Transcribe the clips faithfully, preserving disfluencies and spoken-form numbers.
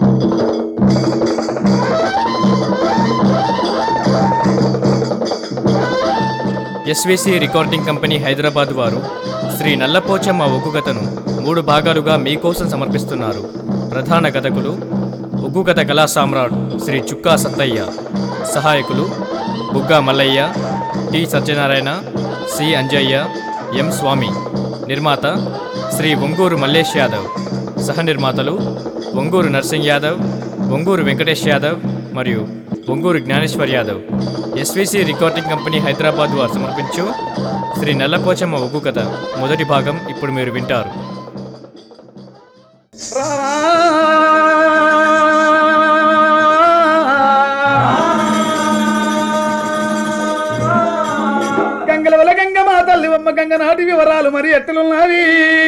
SVC recording company Hyderabad వారు శ్రీ నల్లపోచమ్మ ఒగ్గు కథను మూడు భాగాలుగా మీకోసం సమర్పిస్తున్నారు. ప్రధాన కథకులు ఒగ్గు కథ కళా సామ్రాట్ శ్రీ చుక్కా సత్తయ్య, సహాయకులు Bugga Mallayya, T Satyanarayana, C Anjayya, M Swamy. నిర్మాత శ్రీ ఒంగూరు మల్లేష్ యాదవ్. సహ నిర్మాతలు ఒంగూరు నర్సింగ్ యాదవ్, ఒంగూరు వెంకటేష్ యాదవ్ మరియు Onguru Gnaneshwar Yadav. SVC recording company Hyderabad వారు సమర్పించు శ్రీ నల్లపోచమ్మ ఒగ్గు కథ మొదటి భాగం ఇప్పుడు మీరు వింటారు. గంగల వల్ల గంగ మా తల్లి బొమ్మ గంగ నాటి వివరాలు మరి ఎట్లున్నవి.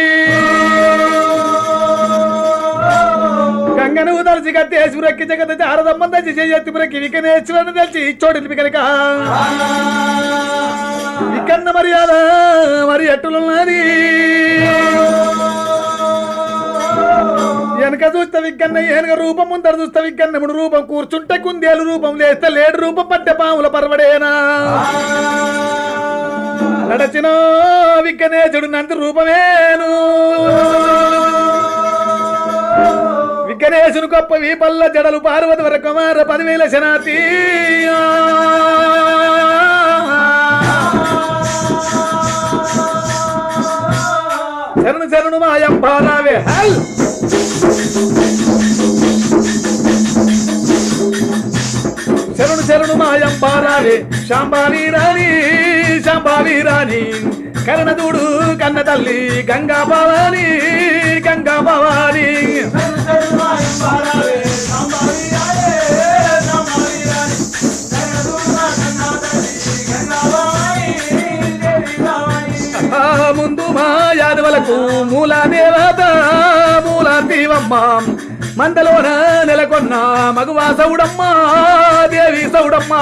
గంగను తలచి కట్టేసి బ్రక్కి జగత చారదమ్మ తెచ్చి చెయ్యెత్తి బ్రక్కి వికనేశ్వరని తెలిసి ఇచ్చోడిని కనుక వికన్న మర్యాద మరి ఎట్టులున్నది. వెనక చూస్తే వికన్న ఏనుగ రూపం, ముందర చూస్తే వికన్నముడు రూపం, కూర్చుంటే కుందేలు రూపం, లేస్తే లేడు రూపం, పట్టె పాముల పర్వడేనా నడచిన వికనేశుడు నంది రూపమేను. విఘ్నేశుని గొప్ప వీపల్ల జడలు పార్వతి వర కుమార పదివేల శనాతి. శరణు శరణు మాయం బారావే హల్ శరణు శరణు మాయం బారావే శాంబావి రాణి శాంబావి రాణి కరణదూడు కన్న తల్లి గంగా భవాని గంగా భవాని. ముందు మా యాదవలకు మూల దేవత మూల దీవమ్మ, మందలోన నెలకొన్న మగువా సౌడమ్మ దేవి సౌడమ్మ.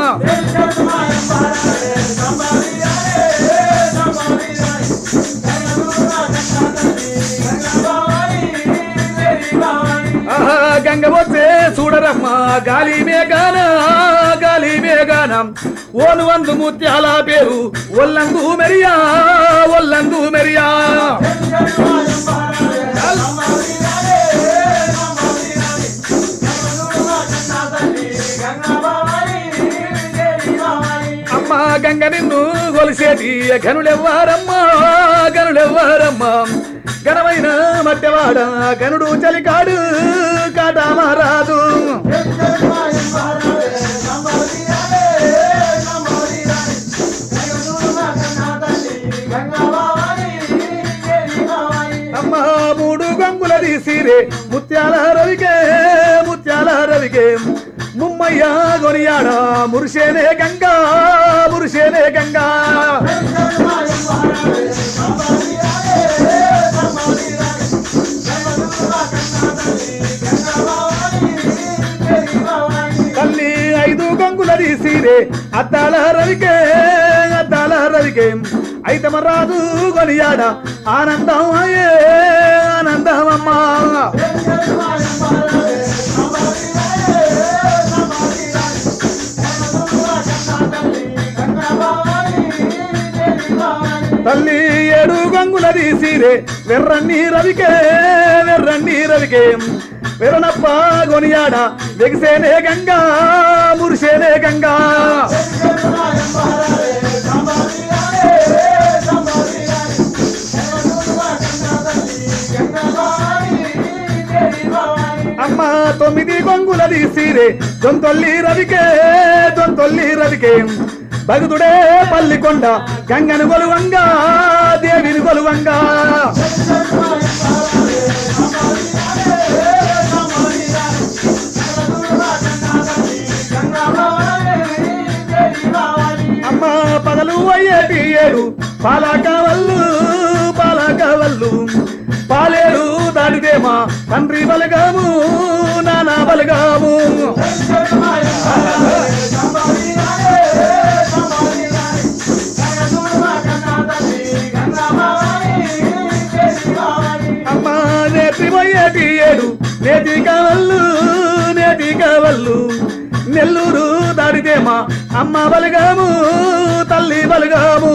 గంగ వచ్చే చూడరమ్మ గాలి మేఘాన గాలి మేఘానం ఓను వందు ముత్యాల పేరు ఒల్లందు మెరియా ఒల్లందు మెరియా. అమ్మ గంగ నిన్ను కొలిసేటి గనులెవ్వారమ్మా గనులెవ్వారమ్మా. ఘనమైన మట్టెవాడ గనుడు చలికాడు కాటా మారాదు. అమ్మ మూడు గంగుల తీసిరే ముత్యాల రవికే ముత్యాల రవికే. ముమ్మయ్య గొనియాడ మురిసేనే గంగా మురిసేనే గంగా. తల్లి ఐదు గంగుల తీసిరే అద్దాల రవికే అద్దాల రవికే. అయితే మరాదు గొనియాడ ఆనందం అయ్యే ఆనందం అమ్మా. తల్లి ఏడు గంగుల తీసిరే వెర్రన్ని రవికే వెర్రన్ని రవికే. వెర్రనప్ప గొనియాడ వెగిసేనే గంగా మురిసేనే గంగా. అమ్మ తొమ్మిది గంగుల తీసిరే దొంతొల్లి రవికే దొంతొల్లి రవికే. భగతుడే పల్లికొండ గంగను గొలువంగా దేవిని గొలువంగా. అమ్మ పగలు అయ్యేటి ఏడు పాలకవల్లు పాలకవల్లు. పాలేరు దాడిదేమా తండ్రి బలగాము నానా బలగాము. అమ్మ నేర్పిపోయేటి ఏడు నేతి కావళ్ళు నేతి కావళ్ళు నెల్లూరు దాడితేమా అమ్మ బలిగాము తల్లి బలిగాము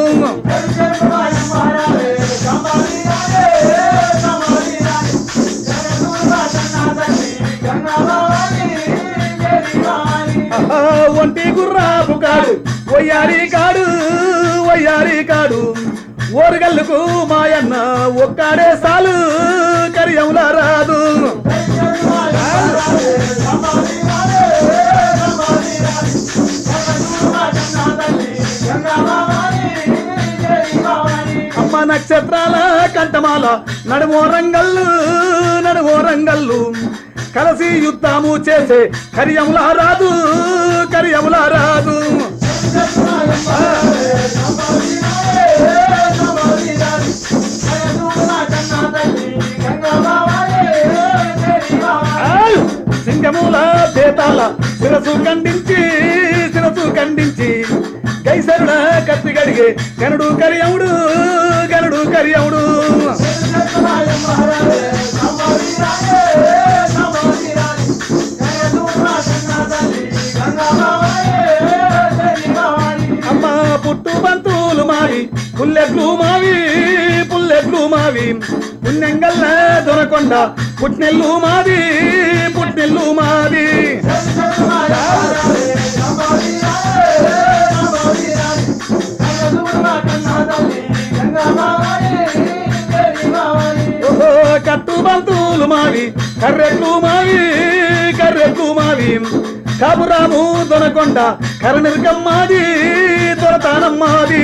ఒంటి గుర్రాపు కాడు వయ్యారి కాడు వయ్యారి కాడు ఓరుగల్లుకు మాయన్న ఒక్కడే సాలు కరియంలా రాదు అమ్మ నక్షత్రాల కంటమాల నడుమో రంగల్లు నడుమో రంగల్లు కలసి యుద్ధము చేసే కరియంలా రాదు కరియంలా రాదు సింగమూల బేతాల శిరసు ఖండించి శిరసు ఖండించి కైసరుడ కత్తి గడిగే గనుడు కరియవుడు గనుడు కరియవుడు అమ్మ పుట్టు బంతులు మావి పుల్లెట్లు మావి పుల్లెట్లు మావి పుణ్యంగల్ల దొరకొండ పుట్నెల్లు మాది పుట్నెల్లు మాది ఓహో కట్టు బంతులు మావి కర్రెట్లు మావి కర్రెట్లు మావి కాపురాము దొనకొండ కరణిర్గమ్మాది దొరతానమ్మాది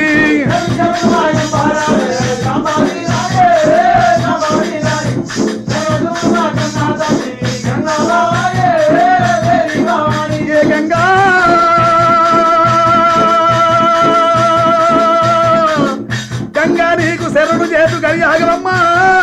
ఏ గంగా గంగా నీకు శరణు చేతు గడియాగమమ్మా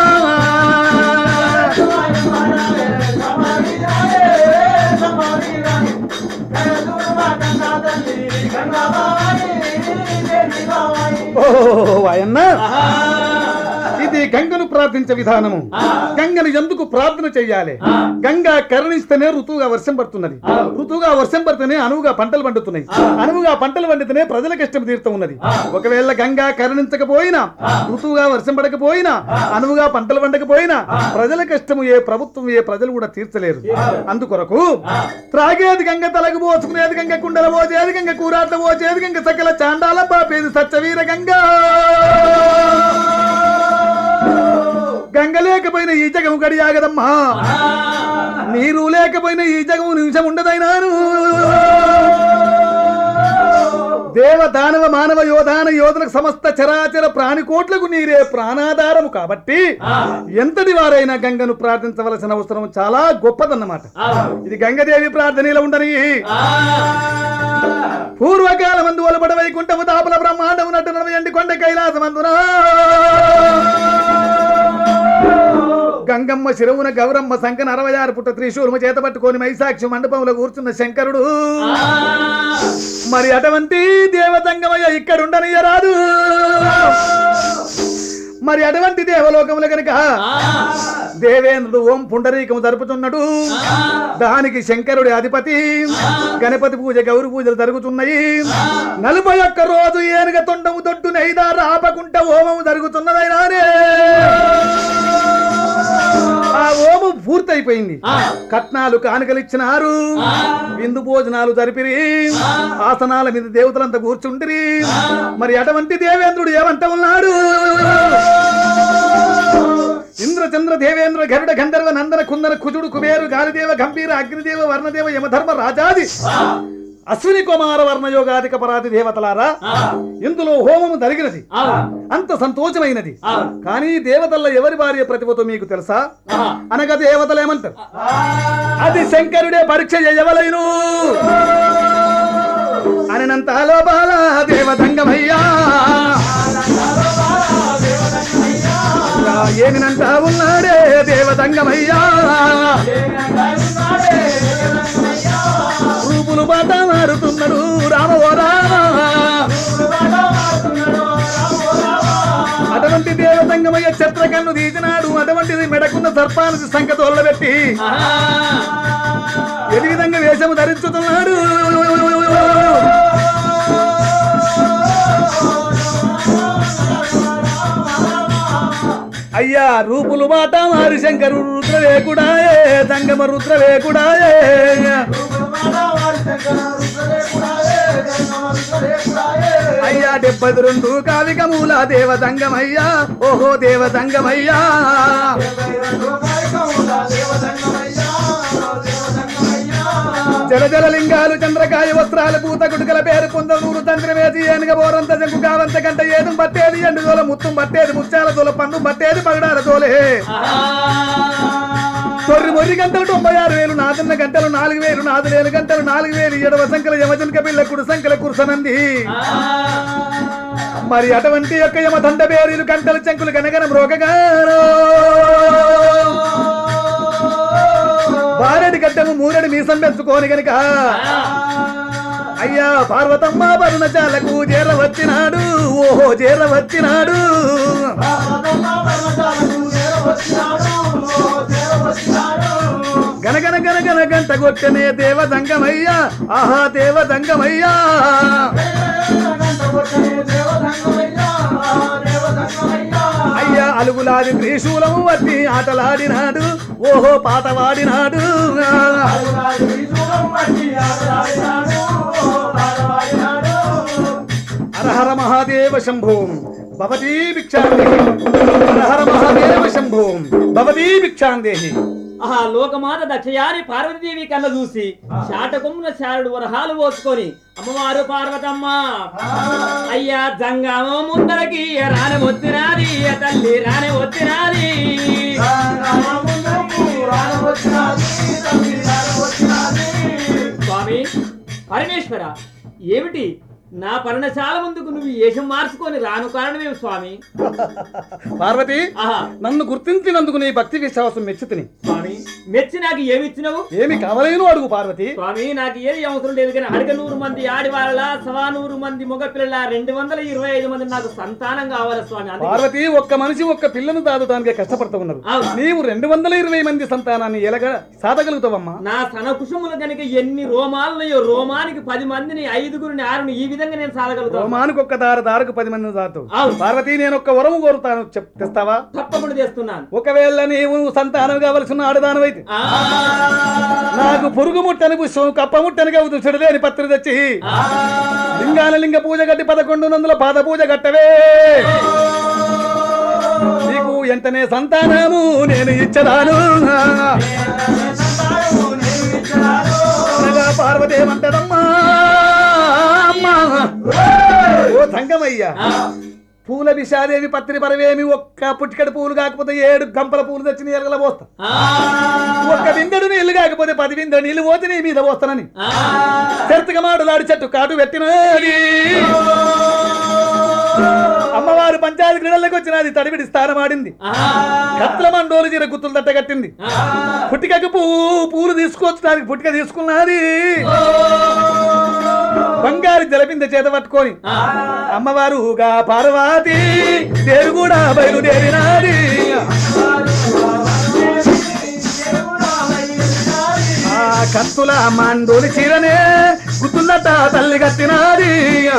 ఓ అయన్న ఇది గంగను ప్రార్థించే విధానము. గంగను ఎందుకు ప్రార్థన చెయ్యాలి? గంగా కరుణిస్తేనే ఋతువుగా వర్షం పడుతున్నది, ఋతువుగా వర్షం పడితేనే అనువుగా పంటలు పండుతున్నాయి, అనువుగా పంటలు పండితేనే ప్రజల కష్టం తీరుతూ ఉన్నది. ఒకవేళ గంగా కరుణించకపోయినా, ఋతువుగా వర్షం పడకపోయినా, అనువుగా పంటలు పండకపోయినా ప్రజల కష్టము ఏ ప్రభుత్వం ఏ ప్రజలు కూడా తీర్చలేరు. అందుకొరకు త్రాగేది గంగ, తలకు పోసుకునేది గంగ, కుండల పోసేది గంగ, కూరాట్ల పోసేది గంగ, సకల చాండాల పాపేది సత్యవీర గంగా. గంగ లేకపోయినా ఈ జగము గడియాగదమ్మా, నీరు లేకపోయినా ఈ జగము నిమిషం ఉండదైనాను. దేవ దానవ మానవ యోధాన యోధులకు సమస్త చరాచర ప్రాణికోట్లకు నీరే ప్రాణాధారము. కాబట్టి ఎంతటి వారైనా గంగను ప్రార్థించవలసిన అవసరం చాలా గొప్పదన్నమాట. ఇది గంగదేవి ప్రార్థనలో ఉండని. పూర్వకాల మందు ఒలబడ వైకుంఠము తాపల బ్రహ్మాండము నట్టు నడవయండి కొండ కైలాసమందునా గంగమ్మ శిరవున గౌరమ్మ సంకన అరవై ఆరు పుట్ట త్రిశూలము చేత పట్టుకొని మైసాక్షి మండపంలో కూర్చున్న శంకరుడు మరి అటువంటి దేవతంగమయ్య ఇక్కడుండనియరాదు. మరి అటువంటి దేవలోకముల కనుక దేవేంద్రుడు ఓం పుండరీకము జరుపుతున్నాడు. దానికి శంకరుడి అధిపతి గణపతి పూజ గౌరి పూజలు జరుగుతున్నాయి. నలభై ఒక్క రోజు ఏనుగ తొండము దొడ్డు నైదారు ఆపకుంట ఓమము జరుగుతున్నదైనానే. ఆ ఓము పూర్తయిపోయింది. కట్నాలు కానుకలిచ్చినారు, విందు భోజనాలు జరిపిరి, ఆసనాల మీద దేవతలంతా కూర్చుంటిరి. మరి అటువంటి దేవేంద్రుడు ఏమంట ఉన్నాడు? ఇంద్ర చంద్ర దేవేంద్ర గరుడ గంధర్వ నందన కుందన కుజుడు కుబేరు గాలిదేవ గంభీర అగ్నిదేవ వర్ణదేవ యమధర్మ రాజాది అశ్విని కుమార వర్ణయోగాధిక పరాది దేవతలారా, ఇందులో హోమము జరిగినది, అంత సంతోషమైనది. కానీ దేవతల్లో ఎవరి భార్య ప్రతిభతో మీకు తెలుసా? అనగా దేవతలు ఏమంటారు? అది శంకరుడే పరీక్ష చేయవలైను అనంత లోపాల దేవతంగమయ్యా ఏమినంట ఉన్నాడే దేవతంగమయ్యా. రూపులు బాట మారుతున్నాడు రామోరా. అటువంటి దేవతంగమయ్య చిత్రకన్ను తీసినాడు, అటువంటిది మెడ మెడకున్న సర్పానికి సంఖ తోలబెట్టి ఏ విధంగా వేషము ధరించుతున్నాడు. అయ్యా రూపులు మాట మారి శంకరు రుద్రవేకుడాయే దంగమ రుద్రవేకుడాయే. అయ్యా డెబ్బై రెండు కావికమూల దేవదంగమయ్యా ఓహో దేవదంగమయ్యా. జల జల లింగాలు చంద్రకాయ వస్త్రాలు పూత గుడుకల పేరు పొందూరు తంత్రమేసి ఏనుగ బోరంత జంకు కావంత గంట ఏదం పట్టేది ఎండు దోల ముత్తం పట్టేది ముత్యాల దోల పన్ను పట్టేది పగడాల దోలే. తొర్రి మొర్రి గంటలు తొంభై ఆరు వేలు నాదున్న గంటలు నాలుగు వేలు నాదులేలు గంటలు నాలుగు వేలు ఎడవ సంఖ్యల యమజనక పిల్ల కుడు సంఖ్యల కురుసనంది. మరి అటువంటి యొక్క యమ దండ బేరీలు గంటలు చెంకులు గనగన మ్రోగగారు. బారెడి గడ్డము మూరెడి మీసం పెంచుకోని గనుక అయ్యా పార్వతమ్మ వరుణచాలకు చేర వచ్చినాడు ఓహో చేర వచ్చినాడు. గనగన గనగన గంట కొట్టనే దేవదంగమయ్యా ఆహా దేవదంగమయ్యా. అయ్యా అలుగులాది త్రిశూలము వట్టి ఆటలాడినాడు ఓహో పాట వాడినాడు. హరహర మహాదేవ శంభో భవతీ భిక్షాందేహి. హరహర మహాదేవ శంభో భవతీ భిక్షాందేహి. ఆహా లోకమాత దక్షయాని పార్వతీదేవి కళ్ళ చూసి శాటకొమ్మున శారుడు వరహాలు పోసుకొని అమ్మవారు పార్వతమ్మ అయ్యా జంగమో ముందరకి రాని వచ్చినాది తల్లి రాని వచ్చినాది. స్వామి పరమేశ్వర ఏమిటి నా పర్ణశాల ముందుకు నువ్వు ఏషం మార్చుకొని రాను కారణమేమి స్వామి? పార్వతి నన్ను గుర్తించినందుకు నీ భక్తి విశ్వాసం మెచ్చుతుని. స్వామి మెచ్చి నాకు ఏమి ఇచ్చినవు? ఏమి కావలేను అడుగు పార్వతి. స్వామి నాకు ఏది అవసరం లేదు కానీ అడగ నూరు మంది ఆడివాళ్ళ సవా నూరు మంది మగ పిల్లల రెండు వందల ఇరవై ఐదు మంది నాకు సంతానం కావాలి స్వామి. పార్వతి ఒక్క మనిషి ఒక్క పిల్లను దాదటానికి కష్టపడుతూ ఉన్నారు. నీవు రెండు వందల ఇరవై మంది సంతానాన్ని ఎలాగా సాధగలుగుతావమ్మా? నా సన కుశములు కనుక ఎన్ని రోమాలున్నాయో రోమానికి పది మందిని ఐదుగురిని ఆరుని ఈ విధంగా నేను సాధగలుగుతాను. రోమానికి ఒక్క దార దారకు పది మందిని దాటు. పార్వతి నేను ఒక్క వరము కోరుతాను తెస్తావా? తప్పకుండా చేస్తున్నాను. ఒకవేళ నీవు సంతానం కావలసిన ఆడదానం అయితే నాకు పురుగు ముట్టని పుష్పం కప్ప ముట్టని కవుతూ చెడులేని పత్రి తెచ్చి లింగాల లింగ పూజ గట్టి పదకొండు వందల పాద పూజ గట్టవే. నీకు ఎంతనే సంతానము నేను ఇచ్చదాను. పార్వతి ఏమంటాడమ్మా ఓ సంగమయ్యా పూల విషాదేవి పత్రి పరవేమి ఒక్క పుట్టికడి పూలు కాకపోతే ఏడు గంపల పూలు తెచ్చి నీ ఎలగల పోస్తా. ఒక్క బిందెడు నీళ్లు కాకపోతే పది బిందెడు నీళ్లు పోతే నీ మీద పోస్తానని చెరుతుగా మాటలాడి చెట్టు కాటు పెట్టినది. అమ్మవారు పంచాయతీ క్రీడలకు వచ్చినది తడివిడి స్థానమాడింది. కత్తుల మండోలు జీర గుత్తులు తట్ట కట్టింది. పుట్టికకు పువ్వు పూలు తీసుకొచ్చడానికి పుట్టిక తీసుకున్నది. బంగారు జలపింద చేత పట్టుకొని అమ్మవారుగా పార్వతి దేరు కూడా బయలుదేరినాది. ఆ కత్తుల మండోలి చీరనే గుత్తులట తల్లి కట్టినాది.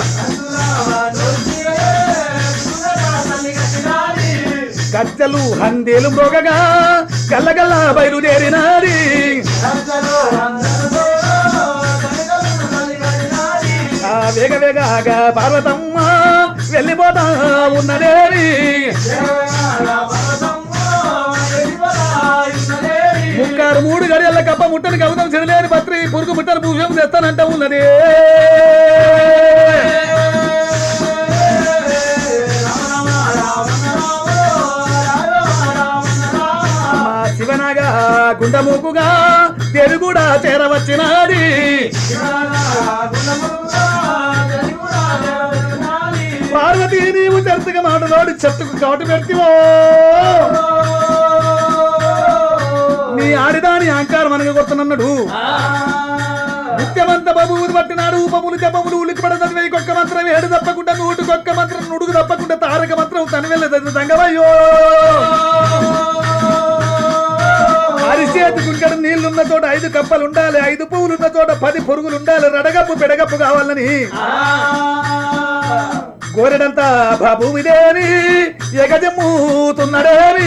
గజ్జలు హందేలు మృగగా గల్లగల్ల బయలుదేరినాది. ఆ వేగ వేగగా పార్వతమ్మ వెళ్ళిపోతా ఉన్నదేవి. ముక్కారు మూడు గడియల కప్ప ముట్టని కవితం చెడలేని పత్రి పురుగు ముట్టని భూషం తెస్తానంట ఉన్నది. శివనాగా గుండముకుగా తెలుగుడా చేరవచ్చినాది. పార్వతీ నీవు చెరుతుగా మాటలోడి చెట్టుకు కాటు పెడితివో. నీ ఆడిదాని అహంకారం అనగా కొడుతున్నాడు. నిత్యమంత బబువులు పట్టినాడు ఉపములు జపములు ఉలికిపడ చదివే కొక్క మంత్రం ఏడు తప్పకుండా నూటుకొక్క మంత్రం నుడుగు తప్పకుండా తారక మంత్రం తను వెళ్ళదు దంగవయ్యో. గుంటడు నీళ్లున్న చోట ఐదు కప్పలు ఉండాలి, ఐదు పువ్వులున్న చోట పది పురుగులు ఉండాలి, రడగప్పు పెడగప్పు కావాలని గోరెడంతా బాబు ఇదేని ఎగజమ్ముతున్నాడేని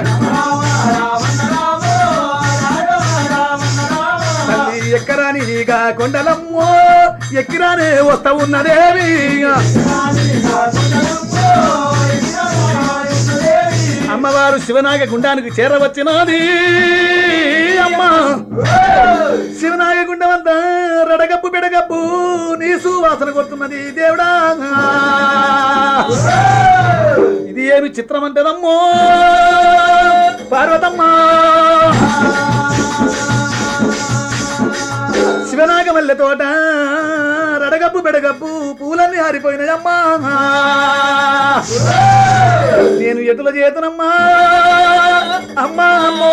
తల్లి ఎక్కరానిగా కొండలమ్మో ఎక్కిరానే వస్తా ఉన్నదేవి అమ్మవారు శివనాగ గుండానికి చేరవచ్చినది అమ్మ శివనాగ గుండం అంతా రడగప్పు పెడగప్పు నీ సువాసన కొడుతున్నది దేవుడా ఇది ఏమి చిత్రం అంటేనమ్మో పార్వతమ్మ శివనాగ మల్లె తోట రడగప్పు పెడగప్పు పూలన్నీ ఆరిపోయినాయమ్మా నేను ఎటుల చేతునమ్మా అమ్మా అమ్మో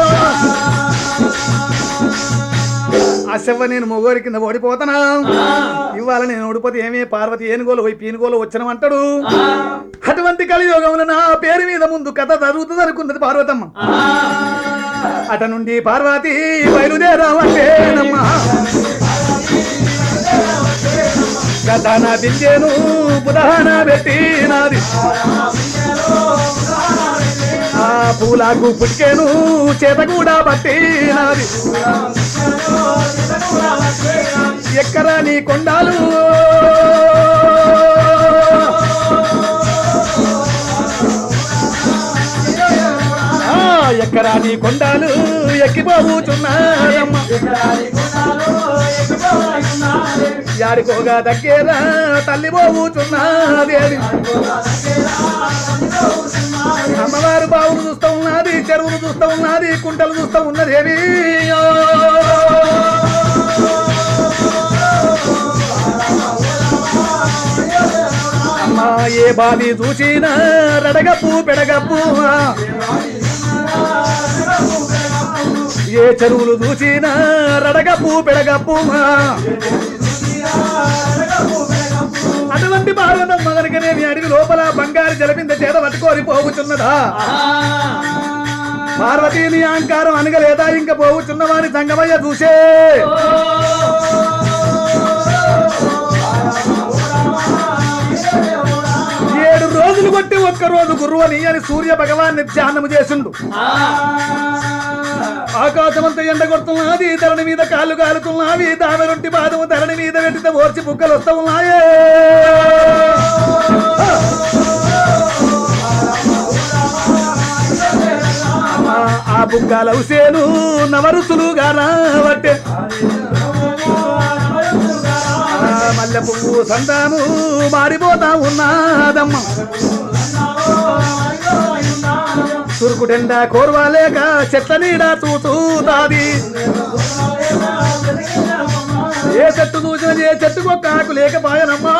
ఆ శవ్వ నేను మొగోరి కింద ఓడిపోతానా ఇవాళ నేను ఓడిపోతే ఏమే పార్వతి ఏనుగోలు పోయి పీనుగోలు వచ్చినమంటాడు అటువంటి కలియోగమున నా పేరు మీద ముందు కథ జరుగుతుంది అనుకున్నది పార్వతమ్మ అట నుండి పార్వతి బయలుదేరావంటేనమ్మా కథన దించేను బుధాన పెట్టినాది ఆ పూలకు పుట్టికేను చేత కూడా పట్టినాది ఎక్కరా నీ కొండాలు ఎక్కరా నీ కొండాలు ఎక్కిపోవుచున్నారమ్మ యాడికోగా దగ్గర తల్లి పోవుచున్నదేవి అమ్మవారు బావులు చూస్తూ ఉన్నది చెరువులు చూస్తూ ఉన్నది కుంటలు చూస్తూ ఉన్నదేవి అమ్మా ఏ బావి చూసినా రడగప్పు పెడగప్పు ఏ చెరువులు చూసినా రడగప్పు పెడగప్పు అటువంటి భారతమ్మ కనుకనేమి అడవి లోపల బంగారు జలపింద చేత పట్టుకొని పోగుచున్నదా పార్వతీని అహంకారం అనగలేదా ఇంకా పోగుచున్నవాని సంగమయ్య చూసే ఏడు రోజులు కొట్టి ఒక్క రోజు గురువని అని సూర్య భగవాన్ని ధ్యానము చేసిండు ఆకాశమంతా ఎండ కొడుతున్నది ధరణి మీద కాళ్ళు కాలుతున్నవి దామెరొంటి పాదము ధరణి మీద పెట్టితే ఓర్చి బుక్కలు వస్తూ ఉన్నాయే ఆ బుక్కల హుసేను నవరుసులుగా రావట్టే మల్లె పువ్వు సంతాను మారిపోతా ఉన్నాదమ్మ చురుకుటెండ కోర్వాలేక చెట్ల నీడ చూచూతాది ఏ చెట్టు చూసిన ఏ చెట్టుకు ఒక్క ఆకు లేకపాయనమ్మా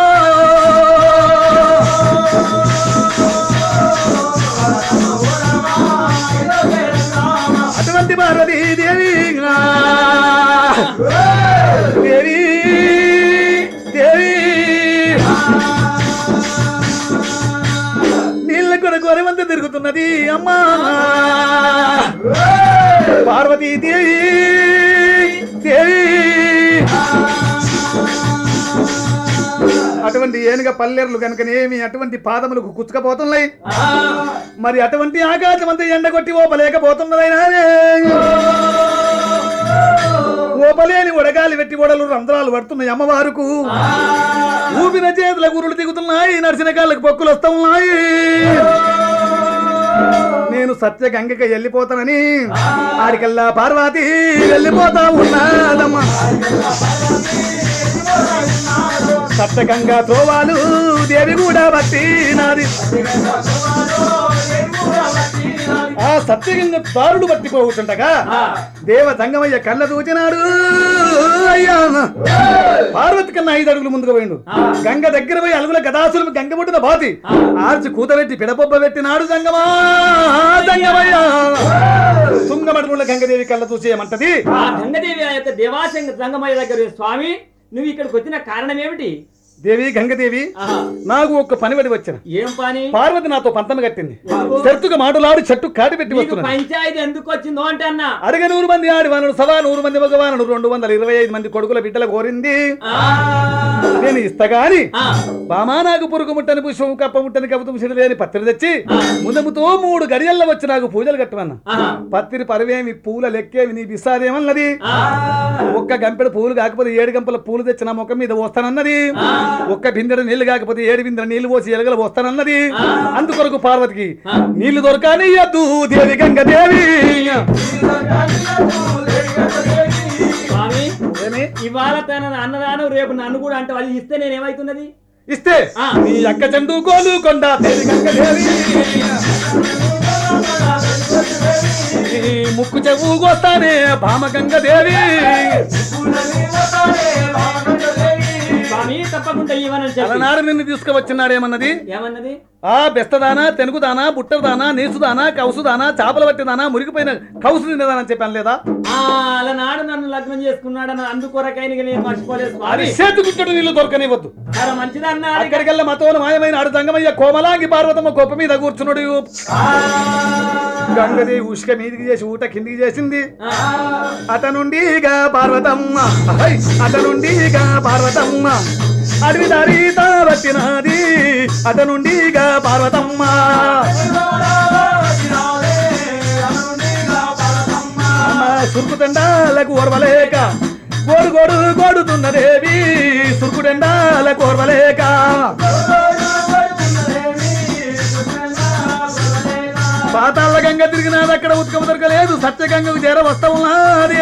అటువంటి పార్వతీ దేవి దేవి దేవి నీళ్ళ కూడా గొరవంత తిరుగుతున్నది అమ్మా పార్వతీ దేవి దేవి అటువంటి ఏనుగ పల్లెర్లు కనుకనేమి అటువంటి పాదములకు కుచ్చుకపోతున్నాయి మరి అటువంటి ఆకాశం అంతా ఎండగొట్టి ఓపలేకపోతున్నదైనా ఓపలేని ఒడగాలి వెట్టి ఒడలు రంధ్రాలు పడుతున్నాయి అమ్మవారుకు ఊపిన చేతుల గురులు దిగుతున్నాయి నడిచిన కాళ్ళకు పొక్కులు వస్తూ ఉన్నాయి నేను సత్య గంగకి వెళ్ళిపోతానని ఆడికల్లా పార్వతి వెళ్ళిపోతా ఉన్నాదమ్మా సత్య గంగా త్రోవాలు దేవి కూడా బట్టి నాది ఆ సత్యగంగ దారుడు పట్టిపోతుండగా దేవ సంగమయ్య కళ్ళ దూచినాడు అయ్యా పార్వతి కన్నా ఐదు అడుగులు ముందుకు పోయిండు గంగ దగ్గర పోయి అలుగుల గదాసులు గంగ ముట్టిన బాతి ఆర్చి కూతబెట్టి పిడపొబ్బ పెట్టినాడు సంగమా సంగమయ్య తుంగమడుగుల గంగదేవి కళ్ళ చూసేయమంటది ఆ గంగదేవి ఆ యొక్క దేవాశంగ సంగమయ్య దగ్గర స్వామి నువ్వు ఇక్కడికి వచ్చిన కారణం ఏమిటి? దేవి గంగదేవి ఆహా. నాకు ఒక్క పని పడి వచ్చిన ఏం పని పార్వతి నాతో పంతం కట్టింది ఎందుకు? చెట్టుకు మాటలాడు చెట్టు కాటి పెట్టి నీకు వస్తున్నాను పంచాయతీ ఎందుకు వచ్చిందో అంటే అన్నా అరగ నూరు మంది ఆడివానుడు సవా నూరు మంది మగవానుడు రెండు వందల ఇరవై ఐదు మంది కొడుకుల బిడ్డలు కోరింది ఆ. నేను ఇస్తగాని ఆ. బామా నాకు పురుగు ముట్టని పుష్పం కప్ప ముట్టని కవితం లేని పత్రి తెచ్చి ముదముతో మూడు గడియల్లో వచ్చి నాకు పూజలు కట్టమన్నా ఆహా. పత్రి పరివేమి పూల లెక్కేవి నీ బిస్సాదేమన్నది ఆ. ఒక్క గంపెడు పూలు కాకపోతే ఏడు గంపల పూలు తెచ్చి నా ముఖం మీద పోస్తానన్నది ఒక్క బిందెడు నీళ్లు కాకపోతే ఏడు బిందెడు నీళ్లు పోసి ఎలగలు పోస్తానన్నది అందుకొరకు పార్వతికి నీళ్లు దొరకాని అద్దు దేవి గంగదేవి స్వామి ఏమి? ఇవాళ తన అన్నదానం రేపు నన్ను కూడా అంటే వాళ్ళు ఇస్తే నేను ఏమైతున్నది ఇస్తే ఆ. నీ అక్క చందు గోలు కొండ దేవి గంగదేవి నీ ముక్కు చెవు గోస్తానే భామ గంగదేవి స్వామి తప్పకుండా ఇవ్వనని చెప్పి అలనాడు నిన్ను తీసుకువచ్చినాడేమన్నది ఏమన్నది ఆ బెస్తదానా తెనుగుదానా బుట్టదానా నీసుదానా కౌసుదానా చేపల పట్టిదానా మురిగిపోయిన కౌసు తినేదానా అని చెప్పాను లేదా ఆ అలనాడు నన్ను లగ్నం చేసుకున్నాడని అందుకొరకైన నేను మర్చిపోలేదు అది స్వామి చేతుకుంటాడు నీళ్ళు దొరకనివ్వద్దు చాలా మంచిదన్నారు అక్కడికెళ్ళ మతోన మాయమైన ఆడు దంగమయ్య కోమలాంగి పార్వతమ్మ గొప్ప మీద కూర్చున్నాడు గంగది ఉష్క మీదికి చేసి ఊట కిందికి చేసింది అట నుండి పార్వతమ్మ హై, అట నుండి పార్వతమ్మ అడవి దారి వచ్చినది అట నుండి పార్వతమ్మ సురుకుతండాలకు ఓర్వలేక గోడు గోడు గోడుతున్నదేవి సురుకుటెండాలకు ఓర్వలేక పాతాళ్ళ గంగ తిరిగినాది అక్కడ ఉత్కమ దొరకలేదు సత్య గంగకు చేర వస్తా ఉన్నది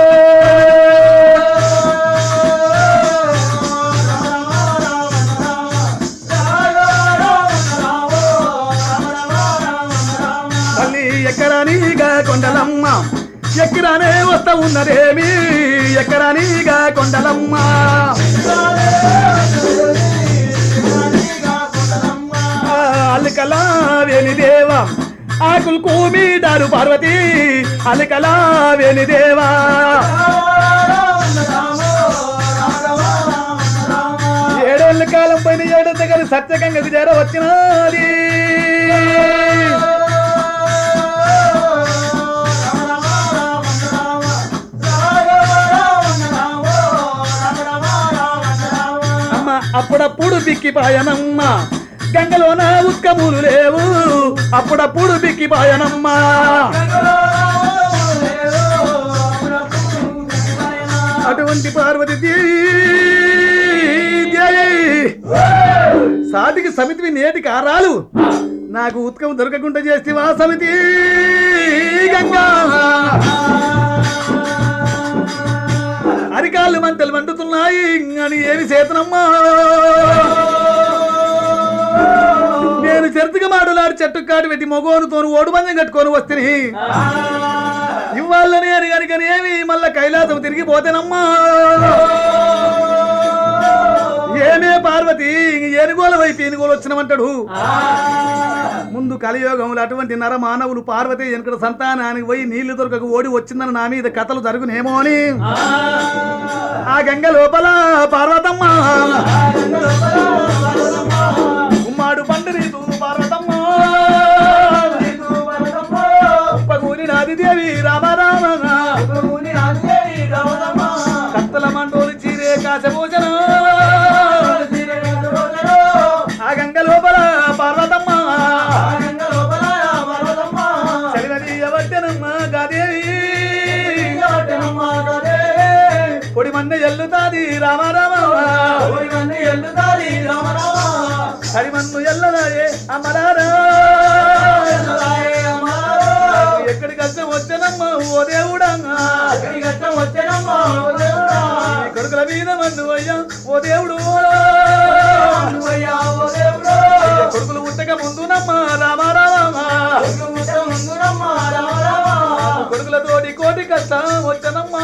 తల్లి ఎక్కరానిగా కొండలమ్మ ఎక్కరానే వస్తా ఉన్నదేమి ఎక్కరానిగా కొండలమ్మ అల్లికలా వేణి దేవా ఆకులు కూమీదారు పార్వతి అల్లికలా వేణి దేవా ఏడేళ్ళ కాలం పైన ఏడంత కానీ సత్యగంగకు చేర వచ్చినది అమ్మ అప్పుడప్పుడు బిక్కిపాయనమ్మ గంగలోన ఉత్కములు లేవు అప్పుడప్పుడు బిక్కిపాయనమ్మ అటువంటి పార్వతి సాటికి సమితివి నేటికి ఆరాలు నాకు ఉత్కం దొరకకుండా చేస్తేవా సమితి గంగా అరికాళ్ళు మంటలు మండుతున్నాయి అని ఏమి చేతనమ్మా నేను చెరుతుగా మాటలాడి చెట్టు కాటు పెట్టి మొగోనుతోను ఓడు మందం కట్టుకొని వస్తే ఇవ్వాలని అని కనుకని ఏమి మళ్ళా కైలాసం తిరిగిపోతేనమ్మా ఏమే పార్వతి ఏనుగోల వైపు ఏనుగోలు వచ్చినమంటాడు ముందు కలియోగములు అటువంటి నరమానవులు పార్వతి వెనుకడ సంతానానికి పోయి నీళ్లు దొరకక ఓడి వచ్చిందని నా మీద కథలు జరుగునేమో అని ఆ గంగ లోపల పార్వతమ్మ ఉమ్మాడు పండు రీతు పార్వతమ్మ ఉప్పగూని నాదిదేవి రామరామ కత్తల మండోలు చీరే కాశభోజన ఆ గంగ లోపల పార్వతమ్మ చలినది ఎవట్టనమ్మ గాదేవి పొడి మన్న ఎల్లుతాది రామరామ హరిమన్ను ఎల్లరాయే అమరారా ఎక్కడికి కష్టం వచ్చనమ్మా ఓ దేవుడా కొడుకుల మీద మన్ను అయ్యా ఓ దేవుడు కొడుకులు పుట్టక ముందునమ్మ రామారామ కొడుకులతోటి కోటి కష్టం వచ్చనమ్మా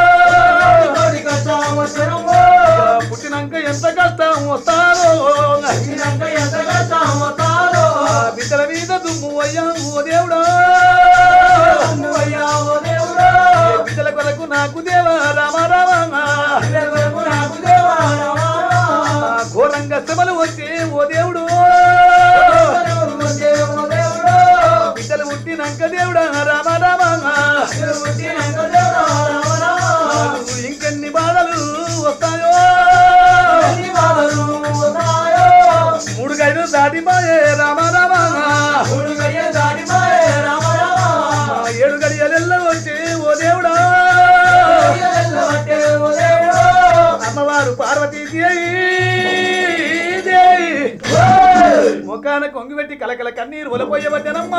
పుట్టినాక ఎంత కష్టం వస్తారో బిడ్డల మీద దుమ్ము అయ్యా ఓ దేవుడా బిడ్డల కొరకు నాకు దేవా రామారామ ఘోర ఇంకెన్ని బాధలు వస్తాయో మూడు గైలు దాటిపోయే రామ రామ ఏడు గడియలెల్ల వచ్చి ఓ దేవుడా అమ్మవారు పార్వతీదేవి ముఖాన కొంగిపెట్టి కలకల కన్నీరు ఒలపోయబడ్డానమ్మా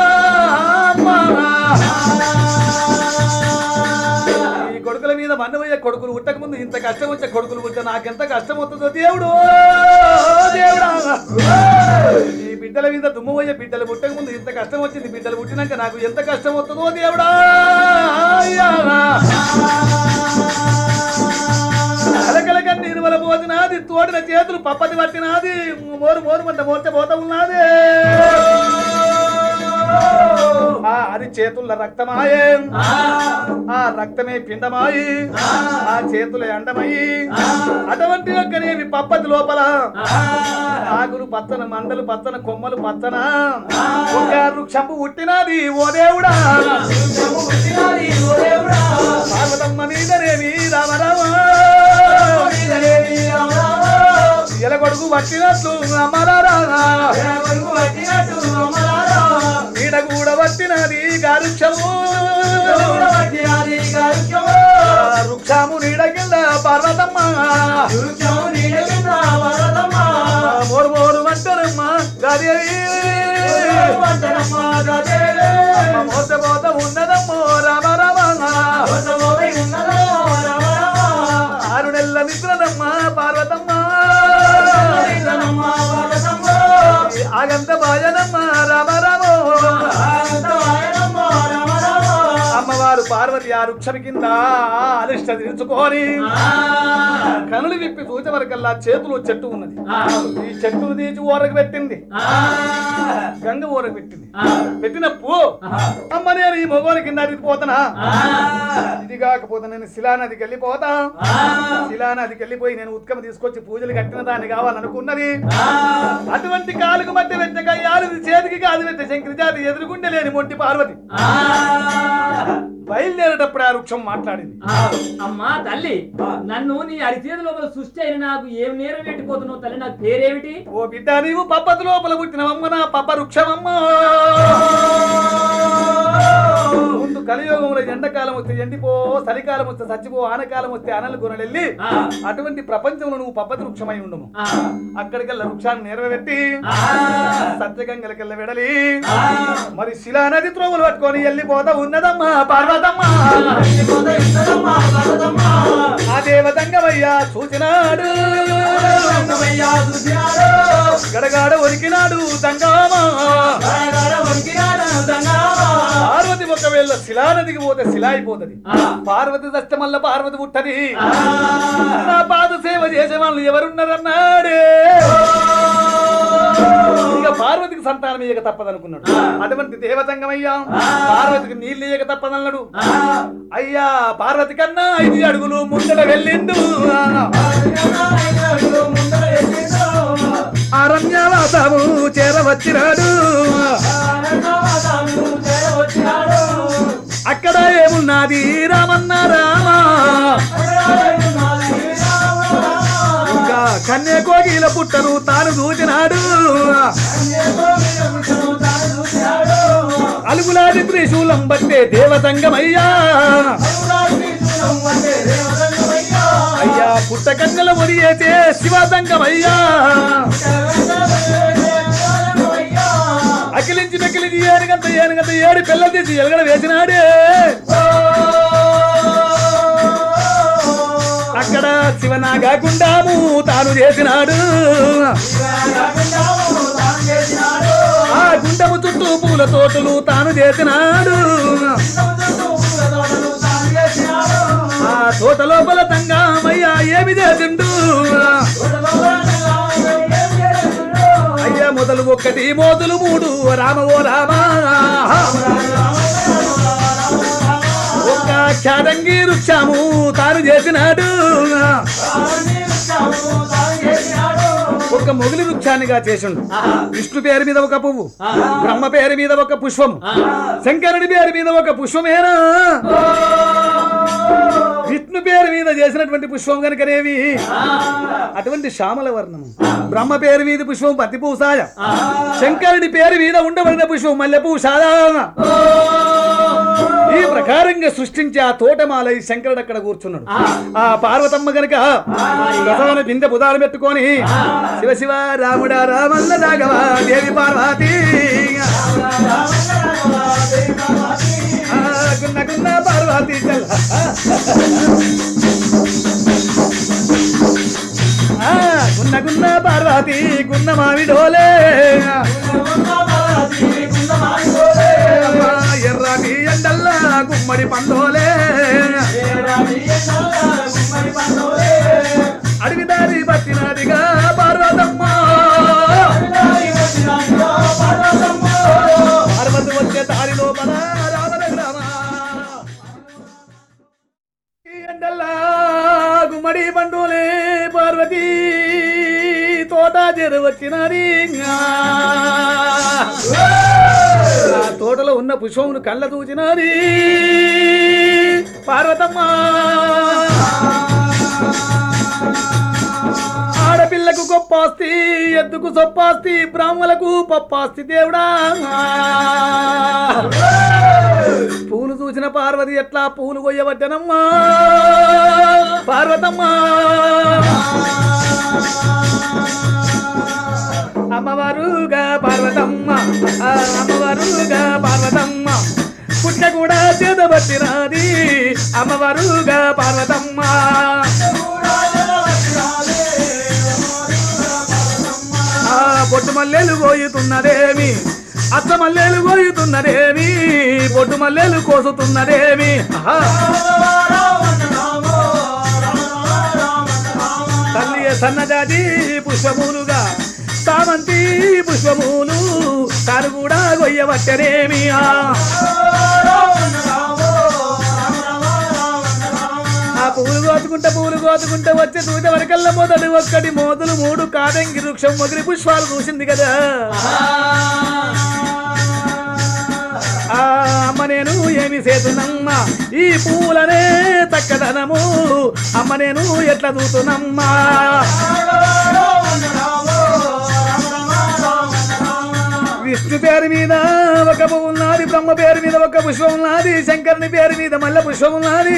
ఈ కొడుకుల మీద మన్నవయ్య కొడుకులు ఉట్టక ముందు ఇంత కష్టం వచ్చే కొడుకులు పుట్టే నాకెంత కష్టం వస్తుందో దేవుడు దేవుడా ఈ బిడ్డల మీద దుమ్మవయ్య బిడ్డలు పుట్టక ముందు ఇంత కష్టం వచ్చింది బిడ్డలు పుట్టినాక నాకు ఎంత కష్టం వస్తుందో దేవుడా కలకల కన్నీరు వల పోతున్నది తోడిన చేతులు పప్పది పట్టినది మోరు మోరు మంట మోర్చబోత ఉన్నది అది చేతుల రక్తమాయే ఆ రక్తమే పిండమాయి ఆ చేతుల అండమయ్యి అటువంటి యొక్కనేవి పప్పది లోపల ఆకులు పచ్చన మండలు పచ్చన కొమ్మలు పచ్చన ఒక వృక్షము పుట్టినది ఓ దేవుడా పార్వతమ్మ మీదనేవి రామరామ ఎల కొడుకు పట్టినట్లు అమ్మలారా నీడ కూడా పట్టినది గారుక్షము వృక్షము నీడ కింద పర్వతమ్మ మోరు మోరు వంటనమ్మ గది మోసపోత ఉన్నదమ్మో రామ రామ ఆరు నెలల మిత్రనమ్మ పార్వతమ్మ ఆగంత బాయనమ్మ రామ రామ అమ్మవారు పార్వతి ఆ వృక్షం కింద అరిష్ట తీర్చుకొని కనులు విప్పి చూచే వరకల్లా చేతులు చెట్టు ఉన్నది ఈ చెట్టును తీసి ఊరకు పెట్టింది గంగ ఊరకు పెట్టింది పెట్టినప్పు అమ్మ నేను ఈ మొగోని కింద అడిగిపోతానా ఇది కాకపోతే నేను శిలానదికి వెళ్ళిపోతా శిలానదికి వెళ్ళిపోయి నేను ఉత్కమ తీసుకొచ్చి పూజలు కట్టిన దాన్ని కావాలనుకున్నది అటువంటి కాలుకు మధ్య వెచ్చకయ్యాలు చేతికి కాదు వెచ్చ శంకరి జాతి ఎదురుకుంటే లేని మొంటి పార్వతి బయలుదేరేటప్పుడు ఆ వృక్షం మాట్లాడింది అమ్మా తల్లి నన్ను నీ అరిచేతి లోపల సృష్టి అయిన నాకు ఏం నేరం పెట్టిపోతున్నావు తల్లి నాకు పేరేమిటి ఓ బిడ్డ నీవు పప్పతి లోపల పుట్టినవమ్మ నా పప్ప వృక్షమమ్మ ముందు కలియుగంలో ఎండకాలం వస్తే ఎండిపో చలికాలం వస్తే చచ్చిపో ఆనకాలం వస్తే అనలు కొనలెళ్ళి అటువంటి ప్రపంచంలో నువ్వు పప్పతి వృక్షమై ఉండము అక్కడికెళ్ళ వృక్షాన్ని నెరవేట్టి సత్యగంగలకెళ్ళ వెడలి మరి శిలా నది త్రోవలు పట్టుకొని వెళ్ళిపోతా ఉన్నదమ్మా పార్వతమ్మ ఆ దేవతంగమయ్యా చూచినాడు గడగాడ ఒరికినాడు దంగమా పార్వతి ఒకవేళ శిలానదికి పోతే శిలా అయిపోతుంది పార్వతి దష్ట మల్ల పార్వతి పుట్టది నా పాద సేవ చేసే వాళ్ళు ఎవరున్నారన్నాడే ఇక పార్వతికి సంతానం ఇయ్యక తప్పదనుకున్నాడు అటువంటి దేవతంగమయ్యా పార్వతికి నీళ్ళు ఇయ్యక తప్పదన్నాడు అయ్యా పార్వతి కన్నా ఐదు అడుగులు ముందర వెళ్ళిండు అరణ్యవాసము చేరవచ్చినాడు అక్కడ ఏమున్నది రామన్న రామ ఇంకా కన్య కోగిల పుట్టను తాను చూచినాడు అలుగులాది త్రిశూలం బట్టే దేవతంగమయ్యా అయ్యా పుట్ట కన్నెల ఒడియేతే శివతంగమయ్యా అకిలించి నకిలించి ఏనుగంత ఏనుగంత ఏడు పిల్లలు తీసి ఎలగడ వేసినాడే అక్కడ శివనాగా గుండాము తాను చేసినాడు ఆ గుండము చుట్టూ పూల తోటలు తాను చేసినాడు ఆ తోట లోపల తంగామయ్యా ఏమి చేసిండు అయ్యా మొదలు ఒక్కటి మోదులు మూడు రామ ఓ రామ ఒక్క ఖ్యాతంగి వృక్షము తాను చేసినాడు ఒక్క మొగిలి వృక్షాన్నిగా చేసిండు. విష్ణు పేరు మీద ఒక పువ్వు, బ్రహ్మ పేరు మీద ఒక పుష్పము, శంకరుడి పేరు మీద ఒక పుష్పమేనా. విష్ణు పేరు మీద చేసినటువంటి పుష్పం కనుకనేవి అటువంటి శ్యామల వర్ణము, బ్రహ్మ పేరు మీద పుష్పం పత్తిపూ సాయ, శంకరుడి పేరు మీద ఉండబడిన పుష్పం మల్లెపూ సాధారణ. ఈ ప్రకారంగా సృష్టించి ఆ తోటమాల ఈ శంకరుడు అక్కడ కూర్చున్నాడు. ఆ పార్వతమ్మ గనక రసవన బిందె పుదాలు పెట్టుకొని శివ శివ రాముడా రామల్ల రాఘవ దేవి పార్వతి గున్న గున్న పార్వతి చల్ల గున్న గున్న పార్వతి గున్న మామిడోలే ఎర్రటి ఎండల్లా గుమ్మడి పండోలే అడవి దారి పట్టినదిగా పార్వతమ్మ పార్వతి వచ్చే దారి లోపల రావణ గ్రామ ఎండల్లా గుమ్మడి పండోలే పార్వతి తోట చెరు వచ్చినది. తోటలో ఉన్న పుష్పమును కళ్ళ దూచినది పార్వతమ్మ. ఆడపిల్లకు గొప్పాస్తి, ఎద్దుకు సొప్పాస్తి, బ్రాహ్మలకు పప్పాస్తి దేవుడా. పూలు చూసిన పార్వతి ఎట్లా పూలు కొయ్యబట్టనమ్మా పార్వతమ్మ. అమ్మవారుగా పార్వతమ్మ, అమ్మవారుగా పార్వతమ్మ, పుట్ట కూడా చేతబట్టినది అమ్మవారుగా పార్వతమ్మ. పొట్టు మల్లెలు కోయుతున్నదేమి, అచ్చ మల్లెలు కోయుతున్నదేమి, పొట్టు మల్లెలు కోసుతున్నదేమి. తల్లి సన్నజాతి పుష్పములుగా సామంతి పుష్పములు తాను కూడా కొయ్యవచ్చనేమి. ఆ పూలు కోతుకుంటే పూలు కోతుకుంటే వచ్చే దూత వరకల్లా మొదటి ఒక్కటి మోదులు మూడు కాదంగి వృక్షం మొగిలి పుష్పాలు చూసింది కదా. అమ్మ నేను ఏమి చేతున్నమ్మా ఈ పూలనే చక్కదనము, అమ్మ నేను ఎట్లా దూతున్నమ్మా. విష్ణు పేరు మీద ఒక పువ్వు ఉన్నది, బ్రహ్మ పేరు మీద ఒక పుష్పం ఉన్నది, శంకరుని పేరు మీద మల్ల పుష్పం ఉన్నది.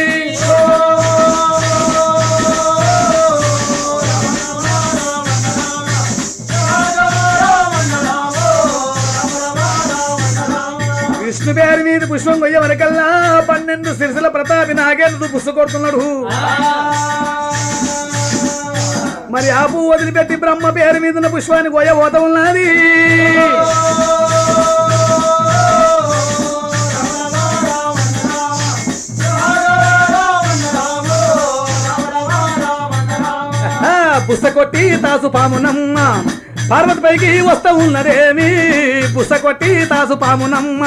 విష్ణు పేరు మీద పుష్పం కొయ్య వరకల్లా పన్నెండు సిరిసిల ప్రతాపి నాగేంద్రుడు పుష్ప కొడుతున్నాడు. మరి ఆ పువ్వు వదిలిపెట్టి బ్రహ్మ పేరు మీద ఉన్న పుష్పాన్ని కొయ్య పోత ఉన్నది. పుస్త కొట్టి తాసు పామునమ్మ పార్వతి పైకి వస్తా ఉన్నదేమి, పుస్త కొట్టి తాసు పామునమ్మ.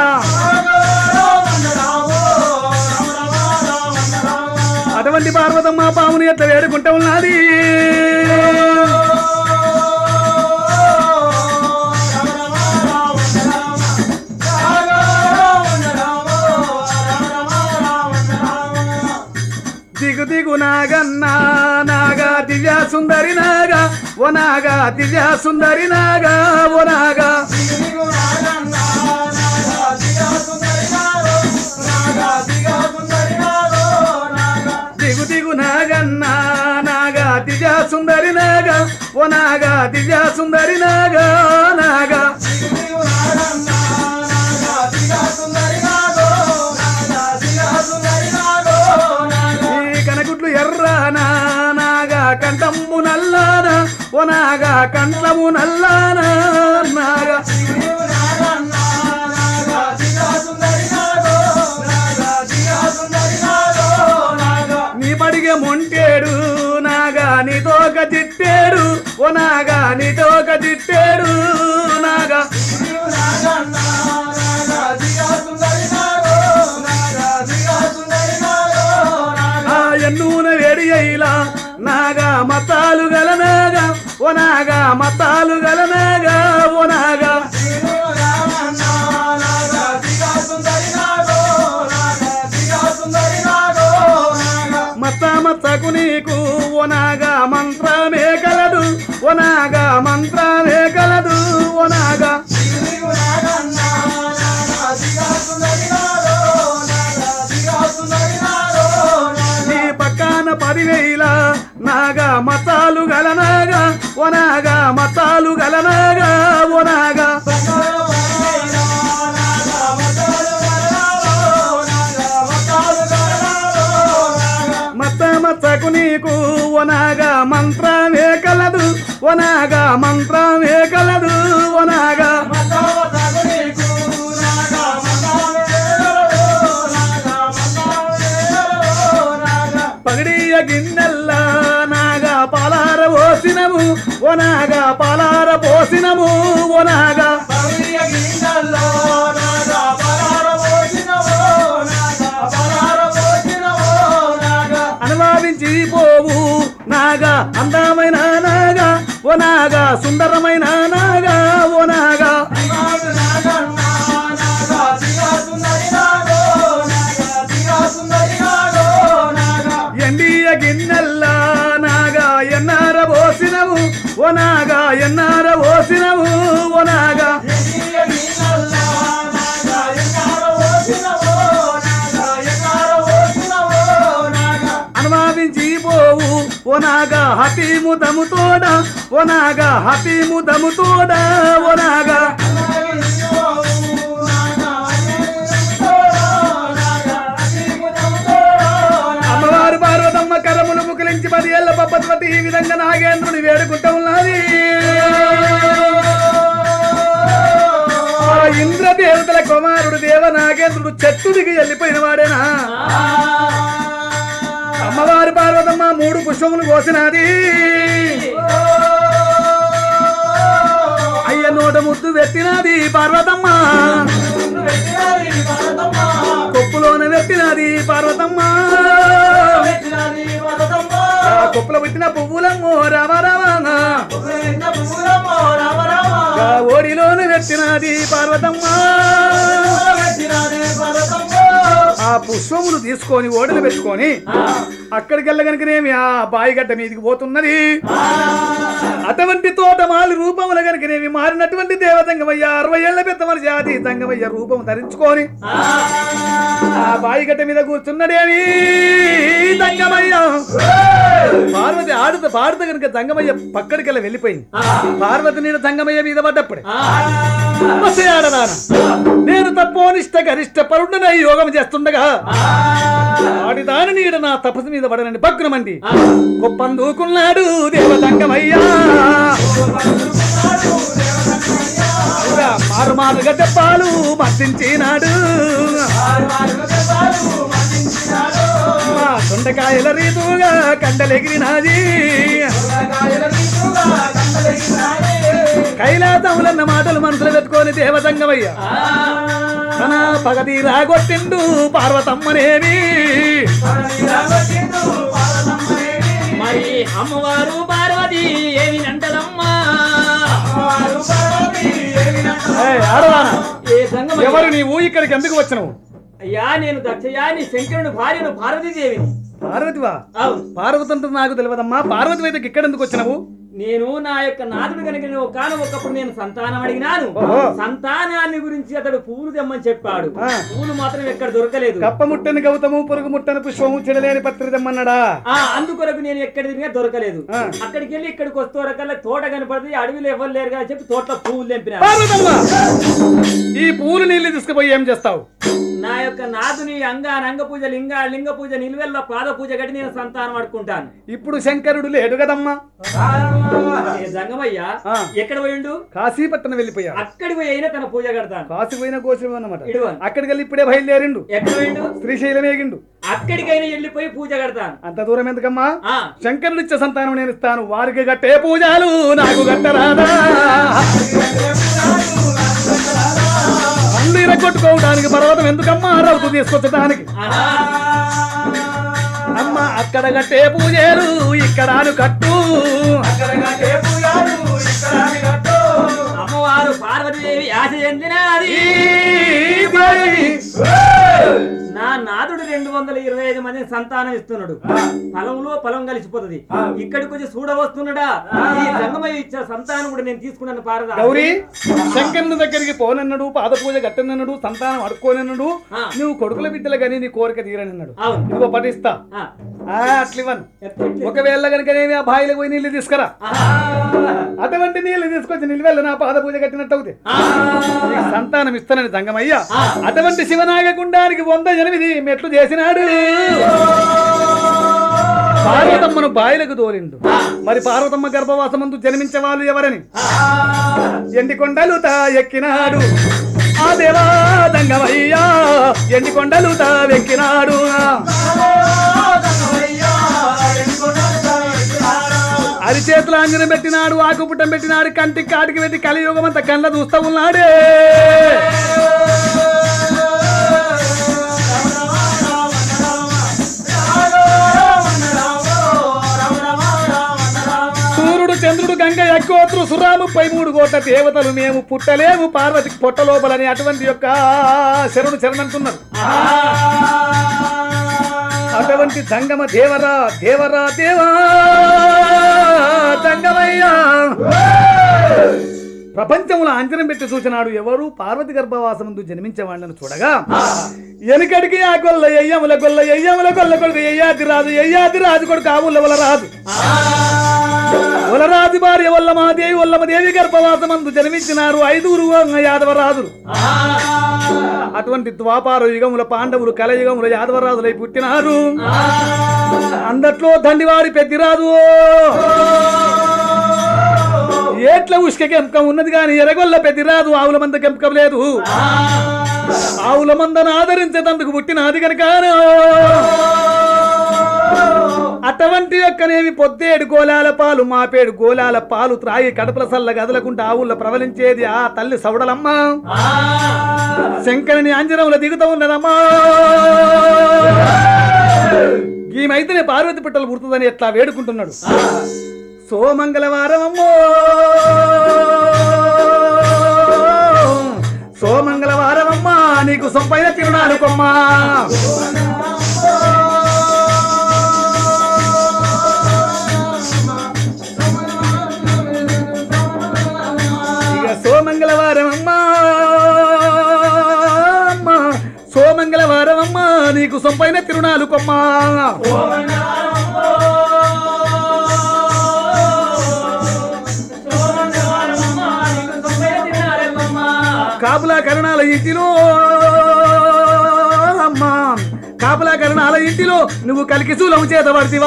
అటువంటి పార్వతమ్మ పాముని ఎట్లా వేడుకుంటా ఉన్నది. దిగు దిగు నాగన్నా నాగా దివ్య సుందరి నాగా ఓ నాగా దివ్య సుందరి నాగా ఓ నాగా. దిగు దిగు నాగన్నా నాగా దివ్య సుందరి నాగా ఓ నాగా దివ్య సుందరి నాగా నాగా. కనగుడ్లు ఎర్రానా నాగా కంఠము నల్లానా ఓ నాగా కంఠము నల్లానా నాగా. నీ పడిగే మొంటేడు నాగా నీతో ఒక చిట్టేడు ఓ నాగా నీతో ఒక చిట్టేడు నాగా. ఎన్నూన వేడి అయిలా నాగా మతాలు గల నాగా ఓనాగా మతాలు గలనాగా ఓనాగా మత మతకు నీకు ఓనాగా మంత్రమే కలదు ఓనాగా మంత్రమే కలదు ఓనాగా నీ పక్కన పదివేల నాగా మతాలు గలనాగా ఓనాగా మతాలు గలనాగా ఓనాగా మత మతకు నీకు ఓనాగా మంత్రమే కలదు ఓనాగా మంత్రమే కలదు ఓనాగా పగడియ గిన్నెల్లా నాగా పాలార పోసినము ఓనాగా పాలార పోసినము ఓనాగా అనుభవించి పోవు నాగా అందమైన నాగా ఓనాగా సుందరమైన నాగా ఓనాగా ఎండియ గిన్నెల్లా నాగా ఎన్నార పోసినవు ఓనాగా ఎన్నార పోసినవు ఓనాగా అనుభవించి పోవు ఓనాగా హతీము దముతోడ ఓనాగా హతీము దముతోడ ఓనాగా అమ్మవారు పార్వతమ్మ కరములు ముకులించి పది ఏళ్ల పద్మవతి ఈ విధంగా నాగేంద్రుని వేడుకుంటూ ఉన్నది. ఆ ఇంద్రదేవతల కుమారుడు దేవ నాగేంద్రుడు చెట్టు దిగి వెళ్ళిపోయిన వాడేనా? అమ్మవారి పార్వతమ్మ మూడు పుష్పములు కోసినది. అయ్య నోట ముద్దు పెట్టినది పార్వతమ్మ, కొప్పులోన పెట్టినది పార్వతమ్మ, కొప్పులో పెట్టిన పువ్వులమ్మో రామ రామ, ఓడిలోన పెట్టినది పార్వతమ్మ. ఆ పుష్పములు తీసుకొని ఓడలు పెట్టుకొని అక్కడికి వెళ్ళగనుకనేమి ఆ బాయిగడ్డ మీదికి పోతున్నది. అటువంటి తోటమాలి రూపముల గనుకనేమి మారినటువంటి దేవతంగమయ్య అరవై ఏళ్ల పెద్ద మనిషి జాతి తంగమయ్య రూపం ధరించుకొని ఆ బాయిగడ్డ మీద కూర్చున్నాడేమి తంగమయ్య. పార్వతి ఆడుతూ పాడుతూ కనుక తంగమయ్య పక్కడికెళ్ళ వెళ్ళిపోయింది. పార్వతి నేను తంగమయ్య మీద పడ్డప్పుడే ఆడదాన నేను తపోనిష్ట గరిష్ట పరుడనై యోగం చేస్తుండగా ఆడిదాని నీడ నా తపస్సు మీద పడనని భగ్నమండి గొప్పందుకున్నాడు దేవతంగమయ్యా. మారు మారుగా దెబ్బాలు మర్దించినాడు, మా దొండకాయల రీతుగా కండలెగిరినాది, కైలాసములన్న మాటలు మనసులో పెట్టుకొని దేవతంగమయ్య తన పగతి రాగొట్టిండు పార్వతమ్మనేమి. మరి అమ్మవారు పార్వతి ఏమి నంటలమ్మా? ఎవరు నీవు ఇక్కడికి ఎందుకు వచ్చినవు? అయ్యా నేను దక్షయాని శంకరుని భార్యను పార్వతీదేవిని. పార్వతివా? అవును. పార్వతి అంటే నాకు తెలియదమ్మా. పార్వతి అయితే ఇక్కడ ఎందుకు వచ్చినవు? నేను నా యొక్క నాదుడు కనుక కాను ఒకప్పుడు నేను సంతానం అడిగినాను. సంతానాన్ని గురించి అతడు పువ్వులు తెమ్మని చెప్పాడు. పువ్వులు మాత్రం ఎక్కడ దొరకలేదు. కప్ప ముట్టని గౌతము పురుగు ముట్టని పుష్పము చెడలేని పత్రి తెమ్మన్నాడా? ఆ అందుకొరకు నేను ఎక్కడ తిరిగా దొరకలేదు. అక్కడికి వెళ్ళి ఇక్కడికి వస్తూరకల్లా తోట కనపడుతుంది, అడవిలో ఎవరు లేరు అని చెప్పి తోటలో పువ్వులు తెంపినా. ఈ పువ్వులు నీళ్ళు తీసుకుపోయి ఏం చేస్తావు? నా యొక్క నాదుని అంగా రంగ పూజ లింగ లింగ పూజ నిలువెల్ల పాద పూజ కట్టి నేను సంతానం అడుకుంటాను. ఇప్పుడు శంకరుడు లేడు కదమ్మా. జంగమయ్య ఎక్కడ పోయిండు? కాశీపట్నం వెళ్ళిపోయా. అక్కడికి పోయి అయినా తన పూజ కడతాను. కాశీ పోయిన కోశం అన్నమాట. అక్కడికి వెళ్ళి ఇప్పుడే బయలుదేరిండు. ఎక్కడ పోయిండు? శ్రీశైలం ఎగిండు. అక్కడికైనా వెళ్ళిపోయి పూజ కడతాను. అంత దూరం ఎందుకమ్మా? శంకరుడు ఇచ్చే సంతానం నేను ఇస్తాను. వారికి గట్టే పూజలు నాకు గట్టరాదా? అల్లు ఇరగొట్టుకోవడానికి పర్వతం ఎందుకమ్మా? రౌతు తీసుకొచ్చడానికి అమ్మ అక్కడ కట్టే పూజలు ఇక్కడ కట్టు అమ్మవారు పార్వతీదేవి ఆశ చెందినది నా నాదుడు రెండు వందల ఇరవై ఐదు మంది సంతానం ఇస్తున్నాడు. పొలంలో పొలం కలిసిపోతుంది. ఇక్కడికి వచ్చి చూడ వస్తున్నాడా ఈ జంగమయ్య ఇచ్చే సంతానం కూడా నేను తీసుకున్నాను. పారదా గౌరీ శంకరుని దగ్గరికి పోనన్నాడు, పాద పూజ కట్టనన్నాడు, సంతానం అడుక్కోనన్నాడు. నువ్వు కొడుకుల బిడ్డలు కానీ నీ కోరిక తీరనన్నాడు. ఇదిగో పఠిస్తా అట్లివన్. ఒకవేళ కనుకనేమి ఆ బాయిలకు పోయి నీళ్లు తీసుకురా. అటువంటి నీళ్లు తీసుకొచ్చి నిలువెళ్ళ నా పాద పూజ కట్టినట్టు అవుతుంది. సంతానం ఇస్తానని జంగమయ్య అటువంటి శివనాగకుండానికి వంద ఎనిమిది మెట్లు చేసినాడు. పార్వతమ్మను బాయిలకు దోలిండు. మరి పార్వతమ్మ గర్భవాసమందు జన్మించే వాళ్ళు ఎవరని ఎండి కొండలు తా ఎక్కినాడు ఆ దేవా జంగమయ్య. ఎండి కొండలు తా ఎక్కినాడు. అరిచేతులు ఆంజనం పెట్టినాడు, ఆకుపుట్టం పెట్టినాడు, కంటికి కాటికి పెట్టి కలియుగం అంతా కళ్ళ చూస్తూ ఉన్నాడే. సూర్యుడు చంద్రుడు గంగ యజ్ఞోత్రు సురాము పై మూడు కోట్ల దేవతలు మేము పుట్టలేము పార్వతికి పొట్ట లోపలని అటువంటి యొక్క శరణు శరణంటున్నారు. అటువంటి జంగమ దేవరా దేవరా దేవా జంగమయ్య ప్రపంచంలో అంజనం పెట్టి చూసినాడు. ఎవరు పార్వతి గర్భవాసముందు జన్మించే వాళ్ళను చూడగా వెనుకడికి ఆ గొల్ల ఎయ్యముల గొల్ల ఎయ్యముల గొల్ల కొడుకు ఎయ్యాది రాజు ఎయ్యాది రాజు కొడుకు ఆవుల వలరాజు వలరాజు భార్య వల్లమాదేవి వల్లమదేవి గర్భవాసమందు జన్మించినారు ఐదుగురు యాదవరాజులు. అటువంటి ద్వాపార యుగముల పాండవులు కలయుగముల యాదవరాజులై పుట్టినారు. అందట్లో దండివాడి పెద్దిరాజు ఏట్ల ఉష్క కెంపకం ఉన్నది కానీ ఎరగొల్ల పెద్దిరాజు ఆవుల మంద కెంపకం లేదు. ఆవుల మందను ఆదరించేందుకు పుట్టినది కనుక అటువంటి యొక్కనేమి పొద్దేడు గోలాల పాలు మాపేడు గోలాల పాలు త్రాగి కడపల సల్ల గదలకుంటే ఆవుల్లో ప్రవలించేది ఆ తల్లి సౌడలమ్మ. శంకరుని అంజనముల దిగుతూ ఉన్నదమ్మా. ఈమైతేనే పార్వతి పిట్టలు పుడుతుందని ఎట్లా వేడుకుంటున్నాడు. సోమంగళవారం అమ్మో సోమంగళవారం అమ్మా నీకు సొంపైన తిరునాడు కొమ్మా. ఇక సోమంగళవారం అమ్మా అమ్మా సోమంగళవారం అమ్మా నీకు సొంపైన తిరునాడు కొమ్మా. కాపులా కరణాల ఇంటిలో అమ్మా కాపులా కరణాల ఇంటిలో నువ్వు కలికి శూలం చేత పడితివా.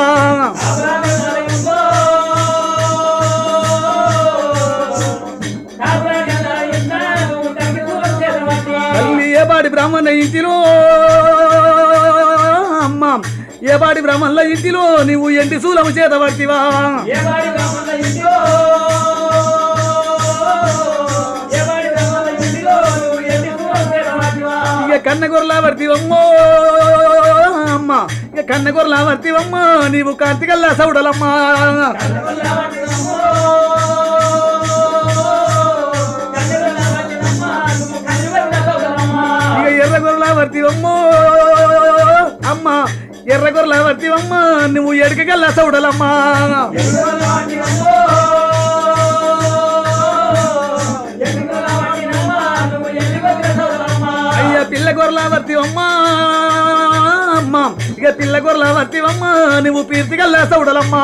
తల్లి ఏబాడి బ్రాహ్మణ ఇంటిలో అమ్మా ఏబాడి బ్రాహ్మణుల ఇంటిలో నువ్వు ఎంటి శూలం చేత పడితివా. ఇక కన్నగొరలా పడితివమ్మో అమ్మా ఇక కన్నగొరలా పడితివమ్మా నీవు కార్తీకల్లా సౌడలమ్మా. ఇక ఎర్రగొరలా పడితివమ్మో అమ్మా ఎర్రగొరలా పడితివమ్మా నువ్వు ఎడకగల్లా సౌడలమ్మా. అయ్యా పిల్ల గొర్రెలా వర్తివమ్మా అమ్మా ఇక పిల్ల గొర్రెలా వర్తివమ్మా నువ్వు పీర్తిగల్లా సౌడలమ్మా.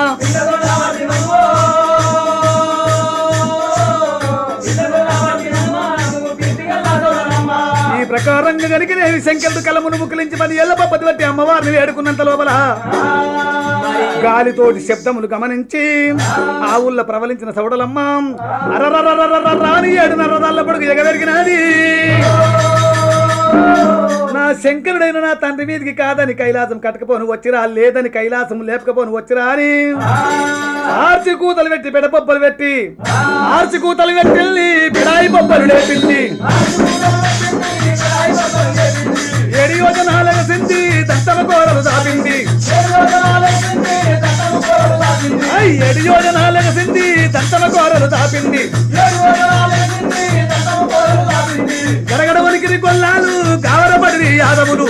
ఈ ప్రకారంగా కనుక నేను శంకరుడు కలమును ముక్కలించి పది ఏళ్ల పద్ధతి బట్టి అమ్మవారిని వేడుకున్నంత లోపల గాలితోటి శబ్దములు గమనించి ఆ ఊళ్ళో ప్రవలించిన సౌడలమ్మ అరరాని ఏడు నరదాళ్ళ పొడుగు ఎగవెరిగినది. నా శంకరుడైన నా తండ్రి మీదికి కాదని కైలాసం కట్టకపోను వచ్చిరా లేదని కైలాసం లేపకపోను వచ్చిరా అని ఆర్చి కూతలు పెట్టి బిడపప్పలు పెట్టి ఆర్చి కూతలు పెట్టి బిడాయి పప్పలు లేపింది. ఏడు యోజనాలకు సింది దంతమ కోరలు దాపింది ఐ ఏడు యోజనాలు ఎగసింది దంతమ కోరలు దాపింది గడగడ వణికిరి కొల్లాలు గావరపడి యాదవులు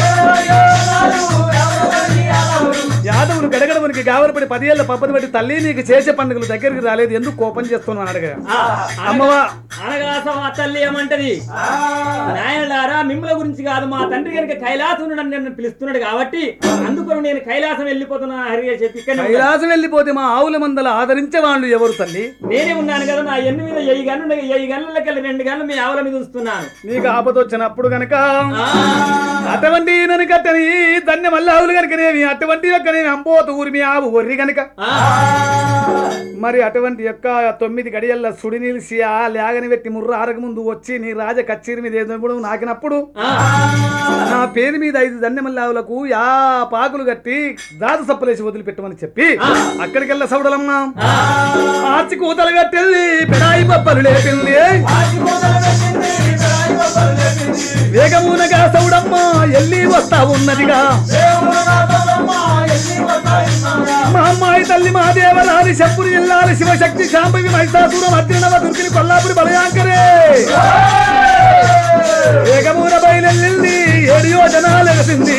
యాదవులు గడగడ వనికి గావరపడి పదేళ్ల పబ్బది బట్టి తల్లి నీకు చేసే పండుగలు దగ్గరికి రాలేదు ఎందుకు కోపం చేస్తున్నాను అడగ అమ్మవా అనగాస మా తల్లి ఏమంటది నాయనలారా మిమ్మల గురించి కాదు మా తండ్రి కనుక కైలాసం నన్ను పిలుస్తున్నాడు కాబట్టి అందుకు నేను కైలాసం వెళ్ళిపోతున్నా హరిగా చెప్పి ఇక్కడ కైలాసం వెళ్ళిపోతే మా ఆవుల మందల ఆదరించే వాళ్ళు ఎవరు తల్లి నేనే ఉన్నాను కదా నా ఎన్ని మీద ఎయ్యి గన్ను ఎయ్యి గన్నులకెళ్ళి రెండు గన్నులు మీ ఆవుల మీద ఉంచుతున్నాను నీకు ఆపద వచ్చినప్పుడు గనక అటువంటి నన్ను కట్టని ధన్య మళ్ళీ ఆవులు కనుకనేమి అటువంటి యొక్కనేమి అంబోత ఊరి మీ ఆవు ఒర్రి గనక మరి అటువంటి యొక్క తొమ్మిది గడియల్ల సుడి నిలిసి ఆ లేగని పెట్టి ముర్ర ఆరక ముందు వచ్చి నీ రాజ కచ్చేరి మీద ఏదో నాకినప్పుడు నా పేరు మీద ఐదు ధన్యమల్లావులకు యా పాకులు కట్టి దాదు సప్పలేసి వదిలిపెట్టమని చెప్పి అక్కడికెళ్ళ సౌడలమ్మ ఆచి కూతలు కట్టెళ్ళి పెడాయి పప్పలు లేపింది వేగమునగా సౌడమ్మ ఎల్లి వస్తా ఉన్నదిగా మా అమ్మాయి తల్లి మా దేవరాలి శంపురి ఇల్లాలి శివశక్తి శాంభవి మైసాసురం అర్జునవ దుర్గిని కొల్లాపురి బలయాంకరే వేగమున బయలెల్లింది ఏడు యోజనాలు ఎగసింది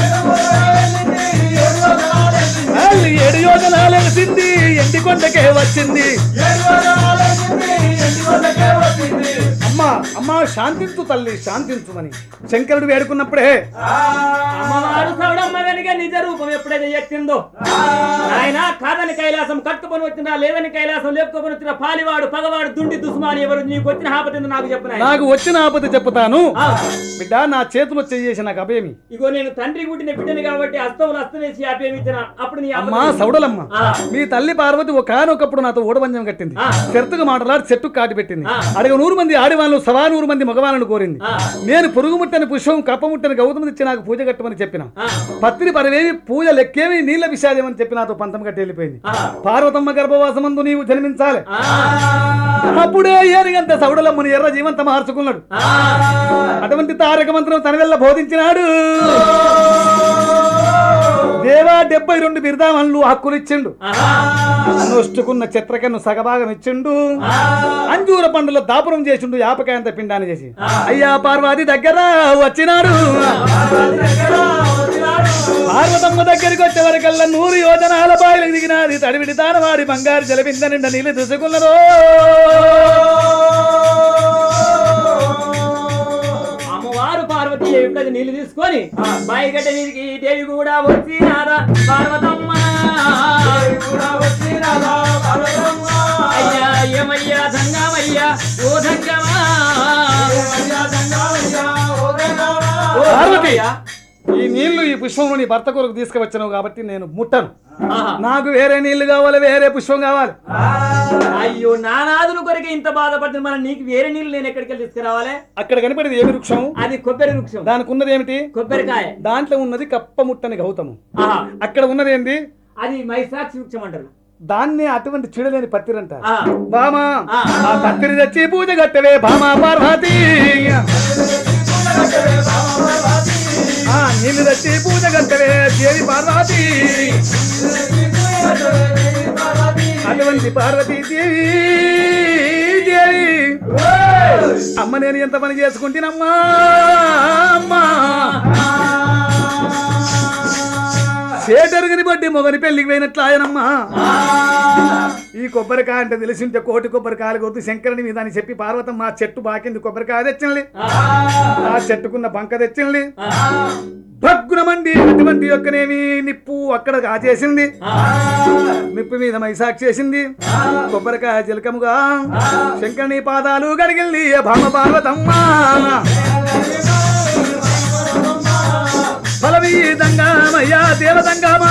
ఏడు యోజనాలు ఎగసింది ఎండి కొండకే వచ్చింది అమ్మా అమ్మా శాంతించు తల్లి శాంతించుమని శంకరుడు వేడుకున్నప్పుడే అమ్మవారు సౌడమ్మ వెనుక నిజ రూపం ఎప్పుడైతే ఎత్తిందో ఆయన కాదని కైలాసం కట్టుకొని వచ్చినా లేదని కైలాసం లేపుకొని వచ్చిన పాలివాడు పగవాడు దుండి దుస్మాని ఎవరు నీకు వచ్చిన ఆపతిందో నాకు చెప్పిన నాకు వచ్చిన ఆపతి చెప్తాను బిడ్డ నా చేతులు చేసి నాకు అభయమి ఇగో నేను తండ్రి గుట్టిన బిడ్డని కాబట్టి అస్తములు అస్తమేసి అభయం ఇచ్చిన అప్పుడు నీ అమ్మా సౌడలమ్మ మీ తల్లి పార్వతి ఒకనొకప్పుడు నాతో ఓడబంజం కట్టింది చెట్టుకు మాటలాడి చెట్టు కాటి పెట్టింది అడగ నూరు మంది ఆడివాళ్ళు సవా నూరు మంది మగవాళ్ళను కోరింది నేను పురుగు ముట్టని పుష్పం కప్ప ముట్టని గౌతమి ఇచ్చి నాకు పూజ కట్టమని చెప్పిన పత్రి పరవేవి పూజ లెక్కేవి నీళ్ళ విషాదేమని చెప్పి నాతో పంతం కట్టి వెళ్ళిపోయింది పార్వతమ్మ గర్భవాసమందు నీవు జన్మించాలి అప్పుడే ఏనిగంత సౌడలమ్మని ఎర్ర జీవంత మార్చుకున్నాడు అటువంటి తారక మంత్రం తన వెళ్ళ బోధించినాడు దేవా డెబ్బై రెండు బిర్దామన్లు హక్కులు ఇచ్చిండు నొష్టుకున్న చిత్రకన్ను సగభాగం ఇచ్చిండు అంజూర పండులో దాపురం చేసిండు యాపకాయంత పిండాన్ని చేసి అయ్యా పార్వతి దగ్గర వచ్చినాడు పార్వతమ్మ దగ్గరికి వచ్చే వరకల్లా నూరు యోజనాల బాయిలకు దిగినాది తడివిడి తానవాడి బంగారు జలబింద నిండా నీళ్ళు దూసుకున్నారు పార్వతి ఎప్పుడైతే నీళ్లు తీసుకొని బాయిగడ్డ నీటికి దేవి కూడా వచ్చినారా పార్వతమ్మ అయ్యా ఏమయ్యా దంగమయ్యా ఓ దంగమా పార్వతి ఈ నీళ్లు ఈ పుష్పంలో నీ భర్త కొరకు తీసుకువచ్చినావు కాబట్టి నేను ముట్టను నాకు వేరే నీళ్లు కావాలి వేరే పుష్పం కావాలి అయ్యో నానాదుల కొరకే ఇంత బాధపడుతుంది మన నీకు వేరే నీళ్లు నేను ఎక్కడికి వెళ్ళి తీసుకురావాలి అక్కడ కనపడేది ఏమి వృక్షం అది కొబ్బరి వృక్షం దానికి ఉన్నది ఏమిటి కొబ్బరికాయ దాంట్లో ఉన్నది కప్ప ముట్టని గౌతము అక్కడ ఉన్నది ఏంది అది మైసాక్షి వృక్షం అంటారు దాన్ని అటువంటి చెడులేని పత్తిరి అంటారు బామా ఆ పత్తిరి తెచ్చి పూజ కట్టవే బామా పార్వతి ఆ నీళ్ళు తెచ్చి పూజ కట్టవే దేవి పార్వతి అటువంటి పార్వతీ దేవి దేవి అమ్మ నేను ఎంత పని చేసుకుంటున్నమ్మా అమ్మా సేటరుగుని బట్టి మొగని పెళ్లికి పోయినట్లు ఆయనమ్మా ఈ కొబ్బరికాయ అంటే తెలిసింటే కోటి కొబ్బరికాయలు కొద్దు శంకరుని మీద అని చెప్పి పార్వతమ్మ చెట్టు బాకింది కొబ్బరికాయ తెచ్చింది ఆ చెట్టుకున్న బంక తెచ్చింది భగ్గునమండి అటువంటి యొక్కనేమి నిప్పు అక్కడ కాచేసింది నిప్పు మీద మైసాక్షి చేసింది కొబ్బరికాయ చిలకముగా శంకరుని పాదాలు గడిగింది భామ పార్వతమ్మ ఫలవీ దంగామయ్యా దేవదంగామా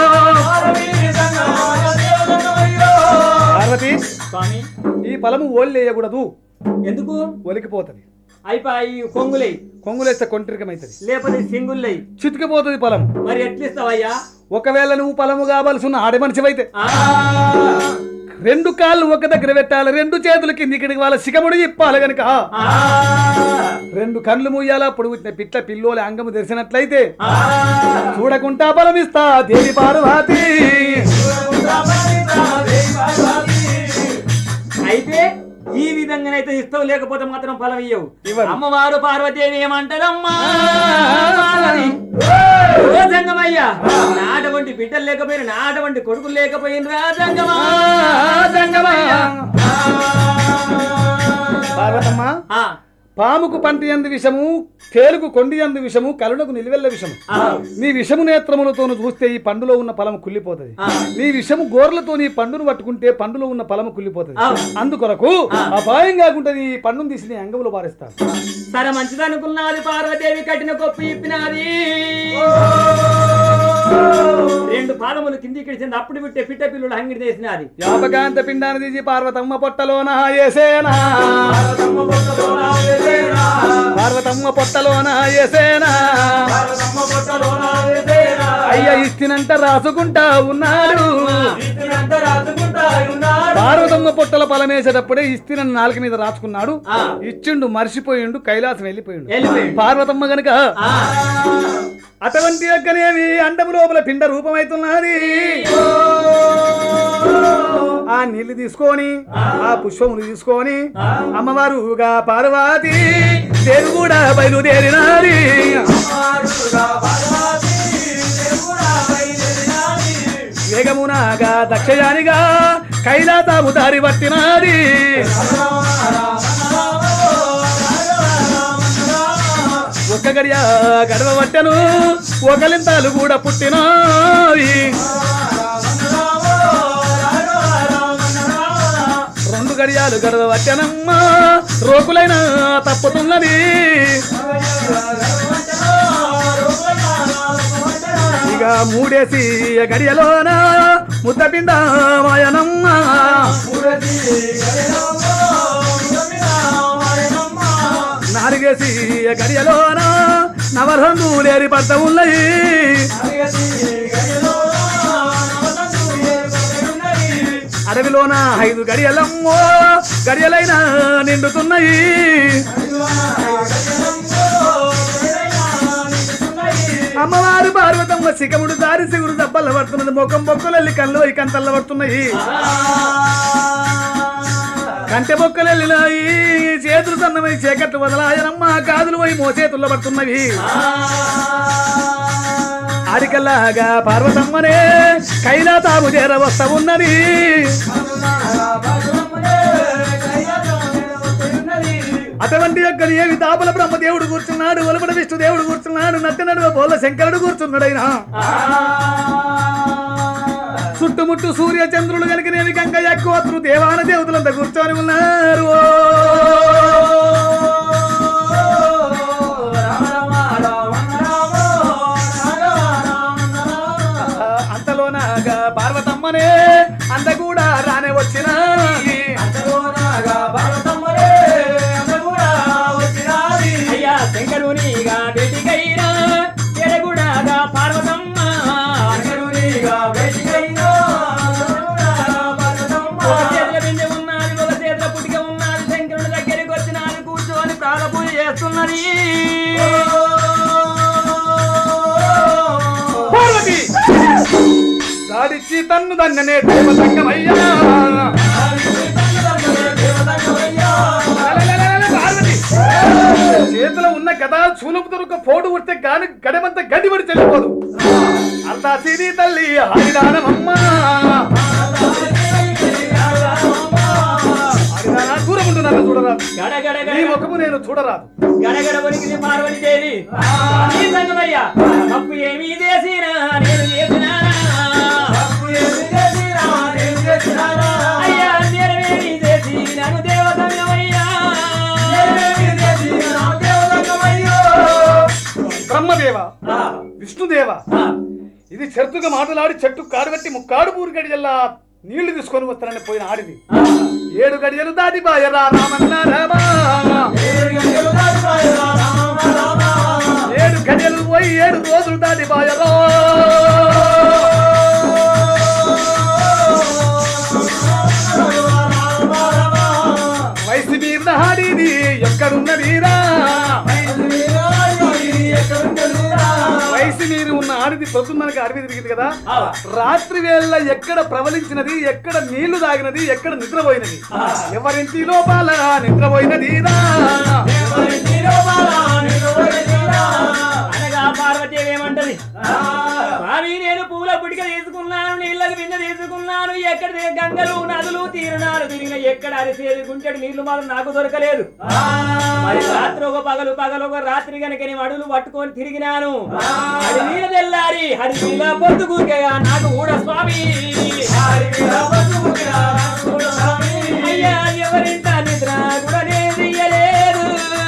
పార్వతి ఈ ఫలము ఓళ్ళేయకూడదు ఎందుకు ఒలికిపోతుంది అయిపోయి కొంగులై కొంగులేస్తే కొంట్రికమైతుంది లేకపోతే సింగుల్లై చితికిపోతుంది ఫలం మరి ఎట్లిస్తావయ్యా ఒకవేళ నువ్వు ఫలము కావాల్సిన ఆడ మనిషి అయితే రెండు కాళ్ళు ఒక దగ్గర పెట్టాలి, రెండు చేతులు కిందికి వాళ్ళ శిఖముడు ఇప్పాలి గనుక రెండు కళ్ళు మూయాల అప్పుడు పుట్టిన పిట్ల పిల్లోలి అంగము తెరిచినట్లయితే చూడకుండా బలమిస్తా దేవి పార్వతి. అయితే ఈ విధంగానైతే ఇస్తావు, లేకపోతే మాత్రం ఫలం ఇయ్యవు. ఇవ్వను. అమ్మవారు పార్వతీదేవి ఏమంటారమ్మా జంగమయ్యా, నాటువంటి బిడ్డలు లేకపోయిన నాటువంటి కొడుకులు లేకపోయిన జంగమా పార్వతమ్మ, ఆ, పాముకు పంటి ఎందు విషము, తేలుకు కొండి ఎందు విషము, కరుణకు నిలువెల్ల విషము. నీ విషము నేత్రములతో చూస్తే ఈ పండులో ఉన్న ఫలము కుళ్ళిపోతుంది. నీ విషము గోర్లతో నీ పండును పట్టుకుంటే పండులో ఉన్న ఫలము కుళ్ళిపోతుంది. అందుకొరకు అపాయం కాకుండా ఈ పండును తీసి నీ అంగములు పారేస్తాను. సరే మంచిదనుకున్నది పార్వతీదేవి, కట్టిన కొప్పి ఇప్పినది, రెండు పాదములు కిందికి చెంది అప్పుడు విట్టే పిట్ట పిల్లుడు అంగిడి చేసినది. వ్యాపకాంత పిండాన్ని తీసి పార్వతమ్మ పొట్టలోన ఏసేనా, పార్వతమ్మ పొట్టలోన ఏసేనా, అయ్య ఇస్తినంట రాసుకుంటా ఉన్నాడు. పార్వతమ్మ పొట్టల ఫలమేసేటప్పుడే ఇస్తినని నాలుక మీద రాసుకున్నాడు. ఇచ్చిండు, మర్చిపోయిండు, కైలాసం వెళ్ళిపోయిండు. పార్వతమ్మ గనుక అటువంటి యొక్కనేవి అండము లోపల పిండ రూపమైతున్నది. ఆ నీళ్లు తీసుకొని ఆ పుష్పములు తీసుకొని అమ్మవారుగా పార్వతి దేవి కూడా బయలుదేరినాది. వేగమునాగా దక్షయానిగా కైలాసము దారి పట్టినాది. ఒక్క గడియ గడవ పట్టెను, ఒకలింతాలు కూడా పుట్టినాయి. రెండు గడియాలు గడవ పట్టెనమ్మా, రోకులైనా తప్పుతున్నది. ఇక మూడేసి గడియలోన ముద్దపిండ మాయనమ్మ, నాలుగేసి గడియలోన నవరంగులేరి పట్ట ఉన్నాయి. అడవిలోన ఐదు గడియలమ్మో గడియలైనా నిండుతున్నాయి. అమ్మవారు పార్వతమ్మ శిఖముడు దారి సిగురు దబ్బల్ల పడుతున్నది. ముఖం బొక్కలెల్లి కళ్ళు ఈ కంతల్ల పడుతున్నాయి. కంటె బొక్కలెళ్ళినాయి, చేతులు సన్నమై చీకట్లు వదలాయనమ్మ, కాదులు పోయి మోచేతుల్లో పడుతున్నవి. ఆడికల్లాగా పార్వతమ్మనే కైలాసము చేర వస్తా ఉన్నది. అటువంటి యొక్క ఏమి తాపల బ్రహ్మదేవుడు కూర్చున్నాడు, ఒలపడ విష్ణుదేవుడు కూర్చున్నాడు, నట్టి నడువ బోళ్ళ శంకరుడు కూర్చున్నాడైనా. చుట్టుముట్టు సూర్య చంద్రులు కలిగినవి గంగ ఎక్కువత్రు దేవాన దేవతలంతా కూర్చొని ఉన్నారు. అంతలోనాగా పార్వతమ్మనే అంత కూడా రానే వచ్చిన. అయ్యా శంకరునిగా బేటికైనా ఎడగుడాగా పార్వతమ్మ, పార్వతి దాడిచ్చి తన్ను దన్ననే దేవతంగమయ్యా. పార్వతి చేతిలో ఉన్న గదా చూలుపు దొరక పోటు ఉడితే గాని గడమంత గడిబడి చెల్లిపోదు. అంతా సిరి తల్లి హరిదానమమ్మా, దూరం ఉండు, నన్ను చూడరాదు, నీ ముఖము నేను చూడరాదు. గడగడ వణికింది పార్వతీదేవి. ఈ సంగమయ్యా తప్పు ఏమీ చేసినా నేను చేసినా, అయ్యా నేరమేమీ చేసి నన్ను దేవతంగమయ్యా. బ్రహ్మదేవ, విష్ణుదేవ, ఇది చెరుతుగా మాటలాడి చెట్టు కాడుగట్టి ముక్కాడు పూరి గడియల్లా నీళ్లు తీసుకొని వస్తానని పోయిన ఆడిది. ఏడు గడియలు దాటిపాయరా రామన్న రామా, ఏడు గడియలు పోయి ఏడు రోజులు దాటిపాయరా. పొద్దున్నకి అడవి తిరిగింది కదా ఆ. రాత్రి వేళ ఎక్కడ ప్రవలించినది, ఎక్కడ నీళ్లు తాగినది, ఎక్కడ నిద్రపోయినది, ఎవరింటి లోపల నిద్రపోయినది రా. అనగా పార్వతీదేవి ఏమంటది, స్వామి నేను పూల పుడిక తీసుకున్నాను, నీళ్ళకి బిందె తీసుకున్నాను, ఎక్కడ గంగలు నదులు తీరునాలు తిరిగిన ఎక్కడ అరిసేది గుంటెడు నీళ్లు మాత్రం నాకు దొరకలేదు. మరి రాత్రి ఒక పగలు పగలు ఒక రాత్రి గనక నేను అడుగులు పట్టుకొని తిరిగినాను. అది నీళ్ళ తెల్లారి హరి నీళ్ళ పొద్దుగుగా నాకు కూడా స్వామి. అయ్యా ఎవరింట నిద్ర కూడా నేను తీయలేదు.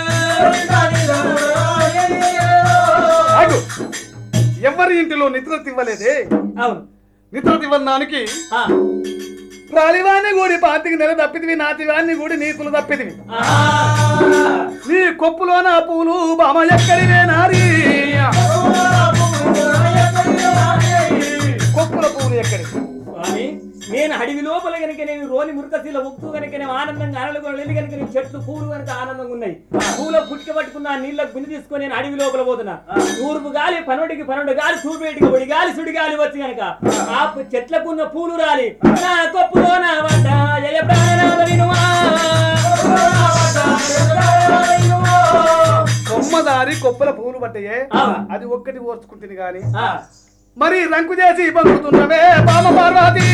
ఆగు. ఎవరి ఇంటిలో నిద్ర తివ్వలేదే? అవును. నిద్ర తివ్వడానికి ఆ. రాలివాన్ని కూడి పాతికి నెల తప్పిదివి, నాతివాన్ని కూడి నీతులు తప్పిదివి. నీ కొప్పులోన పూలు బామ ఎక్కడివే నారి, కొప్పుల పూలు ఎక్కడి? స్వామి నేను అడవి లోపల కనుక నేను రోని మురుకశీల ఉప్పు కనుక నేను ఆనందంగా అనలుగొని కనుక నేను చెట్లు పూలు కనుక ఆనందంగా ఉన్నాయి. పూల పుట్టిక పట్టుకున్న నీళ్ళకు గుని తీసుకొని నేను అడవి లోపల పోతున్నా. తూర్పు గాలి పనుడికి పనుడు గాలి, సూర్యుడికి ఒడి గాలి, సుడి గాలి వచ్చి కనుక ఆ చెట్లకున్న పూలు రాలి నా కొప్పులో నా వడ్డ జయ ప్రాణనాథ వినుమా. కొమ్మదారి కొప్పుల పూలు పట్టయే, ఆ. అది ఒక్కటి ఓర్చుకుంటుంది గాని ఆ. మరి రంకు చేసి పంపుతున్నవే బామ పార్వతి.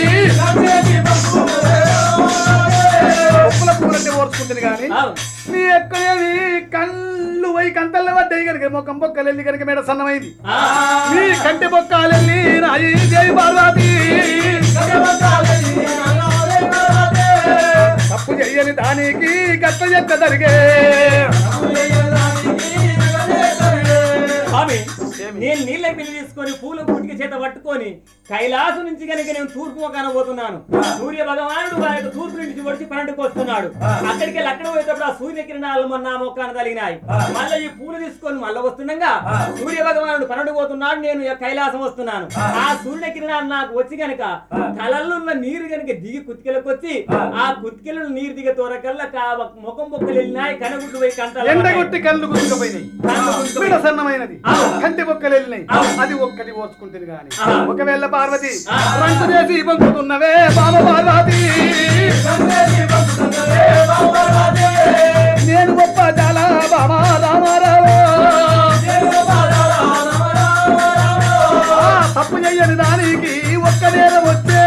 కొప్పుల పూలంటే ఓర్చుకుంటుంది గాని అవును. నీ ఎక్కడేవి కళ్ళు పోయి కంతల్లో పడ్డాయి కనుక మొక్కం బొక్కలెళ్ళి కనుక మేడ సన్నమైంది. ఆ. నీ కంటి బొక్కాలెళ్ళి నాయి దేవి పార్వతి. తప్పు చెయ్యని దానికి గట్ట ఎక్క జరిగే. స్వామి నేను నీళ్ళ పిల్లి తీసుకొని పూల పుట్టిక చేత పట్టుకొని కైలాసం నుంచి కనుక నేను తూర్పు ముఖాన పోతున్నాను. సూర్య భగవానుడు ఆ యొక్క తూర్పు నుంచి వచ్చి పన్నెండుకు వస్తున్నాడు. అక్కడికి వెళ్ళి అక్కడ పోయేటప్పుడు ఆ సూర్య కిరణాలు మొన్న నా మొక్కాన తగిలినాయి. మళ్ళీ ఈ పూలు తీసుకొని మళ్ళీ వస్తుండగా సూర్య భగవానుడు పన్నెండు పోతున్నాడు, నేను కైలాసం వస్తున్నాను. ఆ సూర్య కిరణాలు నాకు వచ్చి గనక కళల్లో ఉన్న నీరు గనక దిగి కుతికెలకు వచ్చి ఆ కుతికెలు నీరు దిగ తోరకల్లా ముఖం బొక్కలు వెళ్ళినాయి, కనగుడ్లు పోయి కంట ఎండగొట్టి కళ్ళు గుంజుకుపోయినాయి, మెడ సన్నమైనది, కంటి బొక్కలు వెళ్ళినాయి. అది ఒక్కటి ఓర్చుకుంటుంది గాని ఒకవేళ పార్వతి రంకు చేసి పంపుతున్నవే బామ పార్వతి. నేను గొప్ప చాలా బామ రామారావు. తప్పు చెయ్యని దానికి ఒక్క నేరం వచ్చే,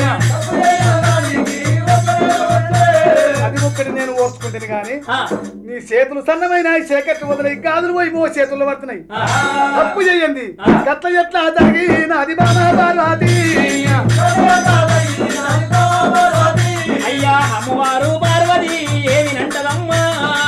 అది ఒక్కటి నేను ఓర్చుకుంటుంది గాని నీ చేతులు సన్నమైన చీకట్లు వదిలే గాజులు పోయి మో చేతుల్లో పడుతున్నాయి. తప్పు చెయ్యండి గట్ల ఎట్లా జరిగిన అది బామ పార్వతి. అయ్యా అమ్మవారు పార్వతి ఏమి నంటదమ్మా.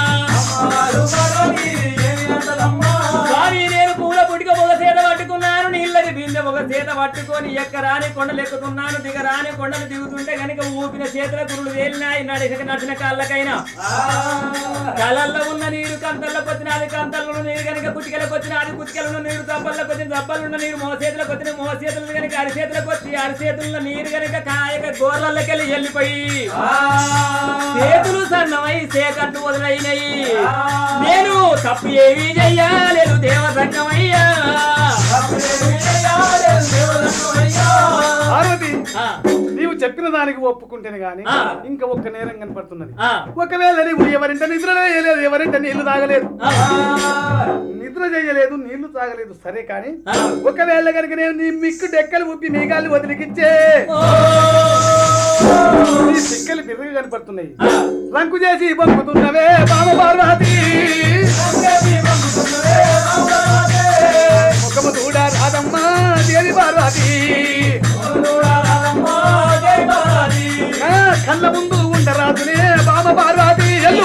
స్వామి నేను పూల పుటిక ఒక చేత పట్టుకున్నాను, నీళ్ళకి బిందె ఒక చేత పట్టుకొని ఎక్కరాని కొండలు ఎక్కుతున్నాను, దిగరాని కొండలు దిగుతుంటే గనుక ఊపిన చేతుల కురులు వేలినాయి, నడిచక నడిచిన కాళ్ళకైనా. కళ్ళల్లో ఉన్న నీరు కంతల్లోకి వచ్చిన అది కంతల్లో నీరు కనుక కుటికలకు వచ్చిన అది కుటికలలో నీరు దబ్బల్లోకి వచ్చిన దబ్బలున్న నీరు మోసేతులకు వచ్చిన మోసేతులు కనుక అరిచేతులకు వచ్చి అరిచేతుల్లో నీరు కనుక కాయక గోర్లకెళ్ళి వెళ్ళిపోయి చేతులు సన్నమై సేకట్లు వదిలైనయి. నేను తప్పు ఏమీ చెయ్యలేదు దేవ సంగమయ్యా. పార్వతి ఆ. నీవు చెప్పిన దానికి ఒప్పుకుంటేనే గాని ఆ. ఇంకా ఒక్క నేరం కనపడుతున్నది. ఆ. ఒకవేళ నీవు ఎవరింట నిద్ర చేయలేదు, ఎవరింట నీళ్లు తాగలేదు, ఆ. నిద్ర చేయలేదు, నీళ్లు తాగలేదు, సరే కానీ ఆ. ఒకవేళ కనుక నేను నీ మిక్కు డెక్కలు ఉప్పి మీగాళ్ళు వదిలికిచ్చే నీ సిక్కలు బిర్రగా కనపడుతున్నాయి. రంకు చేసి పంపుతున్నవే బామ పార్వతి. ముఖము చూడా రాదమ్మ దేవి పార్వతి. కళ్ళ ముందు ఉండరాదునే బామ పార్వతి. ఎల్లు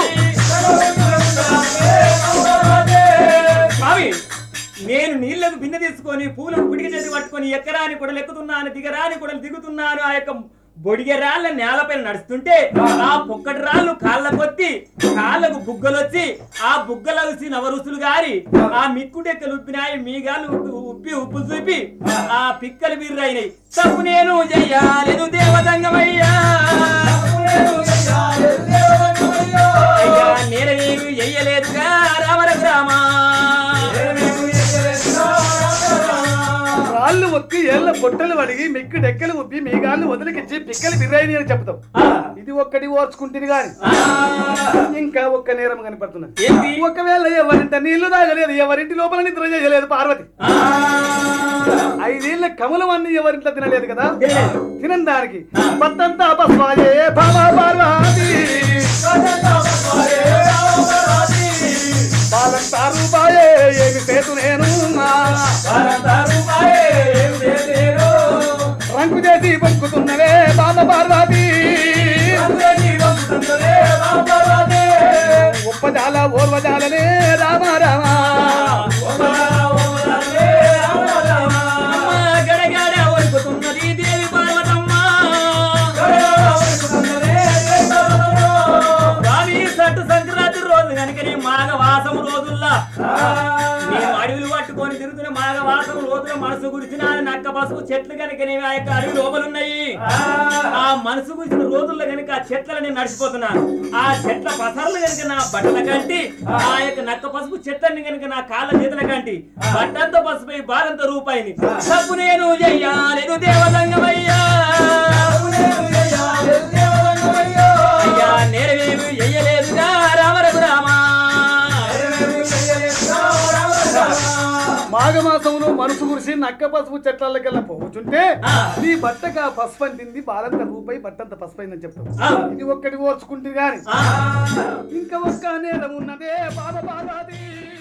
స్వామి నేను నీళ్లకు బిన్నె తీసుకొని పూలకు పిడికి చేసి పట్టుకొని ఎక్కరాని కొడలు ఎక్కుతున్నాను, దిగరాని కొడలు దిగుతున్నాను. ఆ యొక్క బొడిగె రాళ్ళ నేలపైన నడుస్తుంటే ఆ పొక్కటి రాళ్ళు కాళ్ళ కొత్తి కాళ్ళకు బుగ్గలు వచ్చి ఆ బుగ్గలు వచ్చి నవరుసులు గారి ఆ మిక్కుడెక్కలు ఉప్పినాయి, మీగాలు ఉప్పి ఉప్పు చూపి ఆ పిక్కలు బిర్రైనాయి. తప్పు నేను చెయ్యాలేదు దేవతంగమయ్యా. అయ్యా నేనేమి చెయ్యలేదుగా రామర గ్రామా. ఒక్కి ఏళ్ళ పొట్టలు వడిగి మెక్కి డెక్కలు ఉబ్బి మీ గాళ్ళు వదిలికిచ్చి పిక్కలు బిర్యానీ అని చెప్తాం. ఇది ఒక్కటి ఓర్చుకుంటుంది గాని ఇంకా ఒక్క నేరం కనపడుతున్నది. ఏంటి? ఒకవేళ ఎవరింట నీళ్లు తాగలేదు, ఎవరింటి లోపల నిద్ర చేయలేదు పార్వతి, ఐదేళ్ల కమలం అన్ని ఎవరింట్లో తినలేదు కదా, తినని దానికి పత్తంతా అపస్వాయే బాబా పార్వతి బాలంతారు బాయే ఏమి చేతు నేను రంగు చేసి బొక్కుతున్నవే బాబా పార్వతి ఉప్పజాల ఓర్వజాలనే రామ రామ గడగడ వణుకుతున్నది దేవి పార్వతమ్మ. స్వామి సట్టు సంక్రాంతి రోజు కనుకనే మాఘవాసం రోజుల్లా నేను అడవులు పట్టుకొని తిరుగుతున్న మాఘవాసం రోజుల మనసు గురించిన నక్క పసుపు చెట్లు కనుకనే ఆ యొక్క అడవి లోపలున్నాయి. ఆ మనసు గురించిన రోజుల్లో కనుక ఆ చెట్లను నేను నడిచిపోతున్నాను. ఆ చెట్ల పసర్లు కనుక నా బట్టల కంటి, ఆ యొక్క నక్క పసుపు చెట్లని కనుక నా కాళ్ళ చేతుల కంటి, బట్టంతో పసుపై బాలంత రూపాయిని తప్పు నేను చెయ్యాలేదు దేవదంగమయ్యా, అయ్యా నేరవేమి చెయ్యలేదుగా రామ రఘురామా. మాఘమాసంలో మనసు కురిసి నక్క పసుపు చెట్లకెళ్ళ పోవచ్చుంటే నీ బట్టగా పసుపు అంటింది బాలంత రూపాయి బట్టంత పసుపు అయిందని చెప్తావు. ఇది ఒక్కటి ఓర్చుకుంటుంది గాని ఇంకా ఒక్క నేరం ఉన్నదే బాధ బాధాది.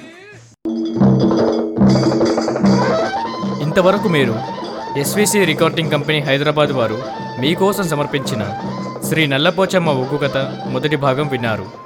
ఇంతవరకు మీరు ఎస్విసి రికార్డింగ్ కంపెనీ హైదరాబాద్ వారు మీకోసం సమర్పించిన శ్రీ నల్లపోచమ్మ ఒగ్గు కథ మొదటి భాగం విన్నారు.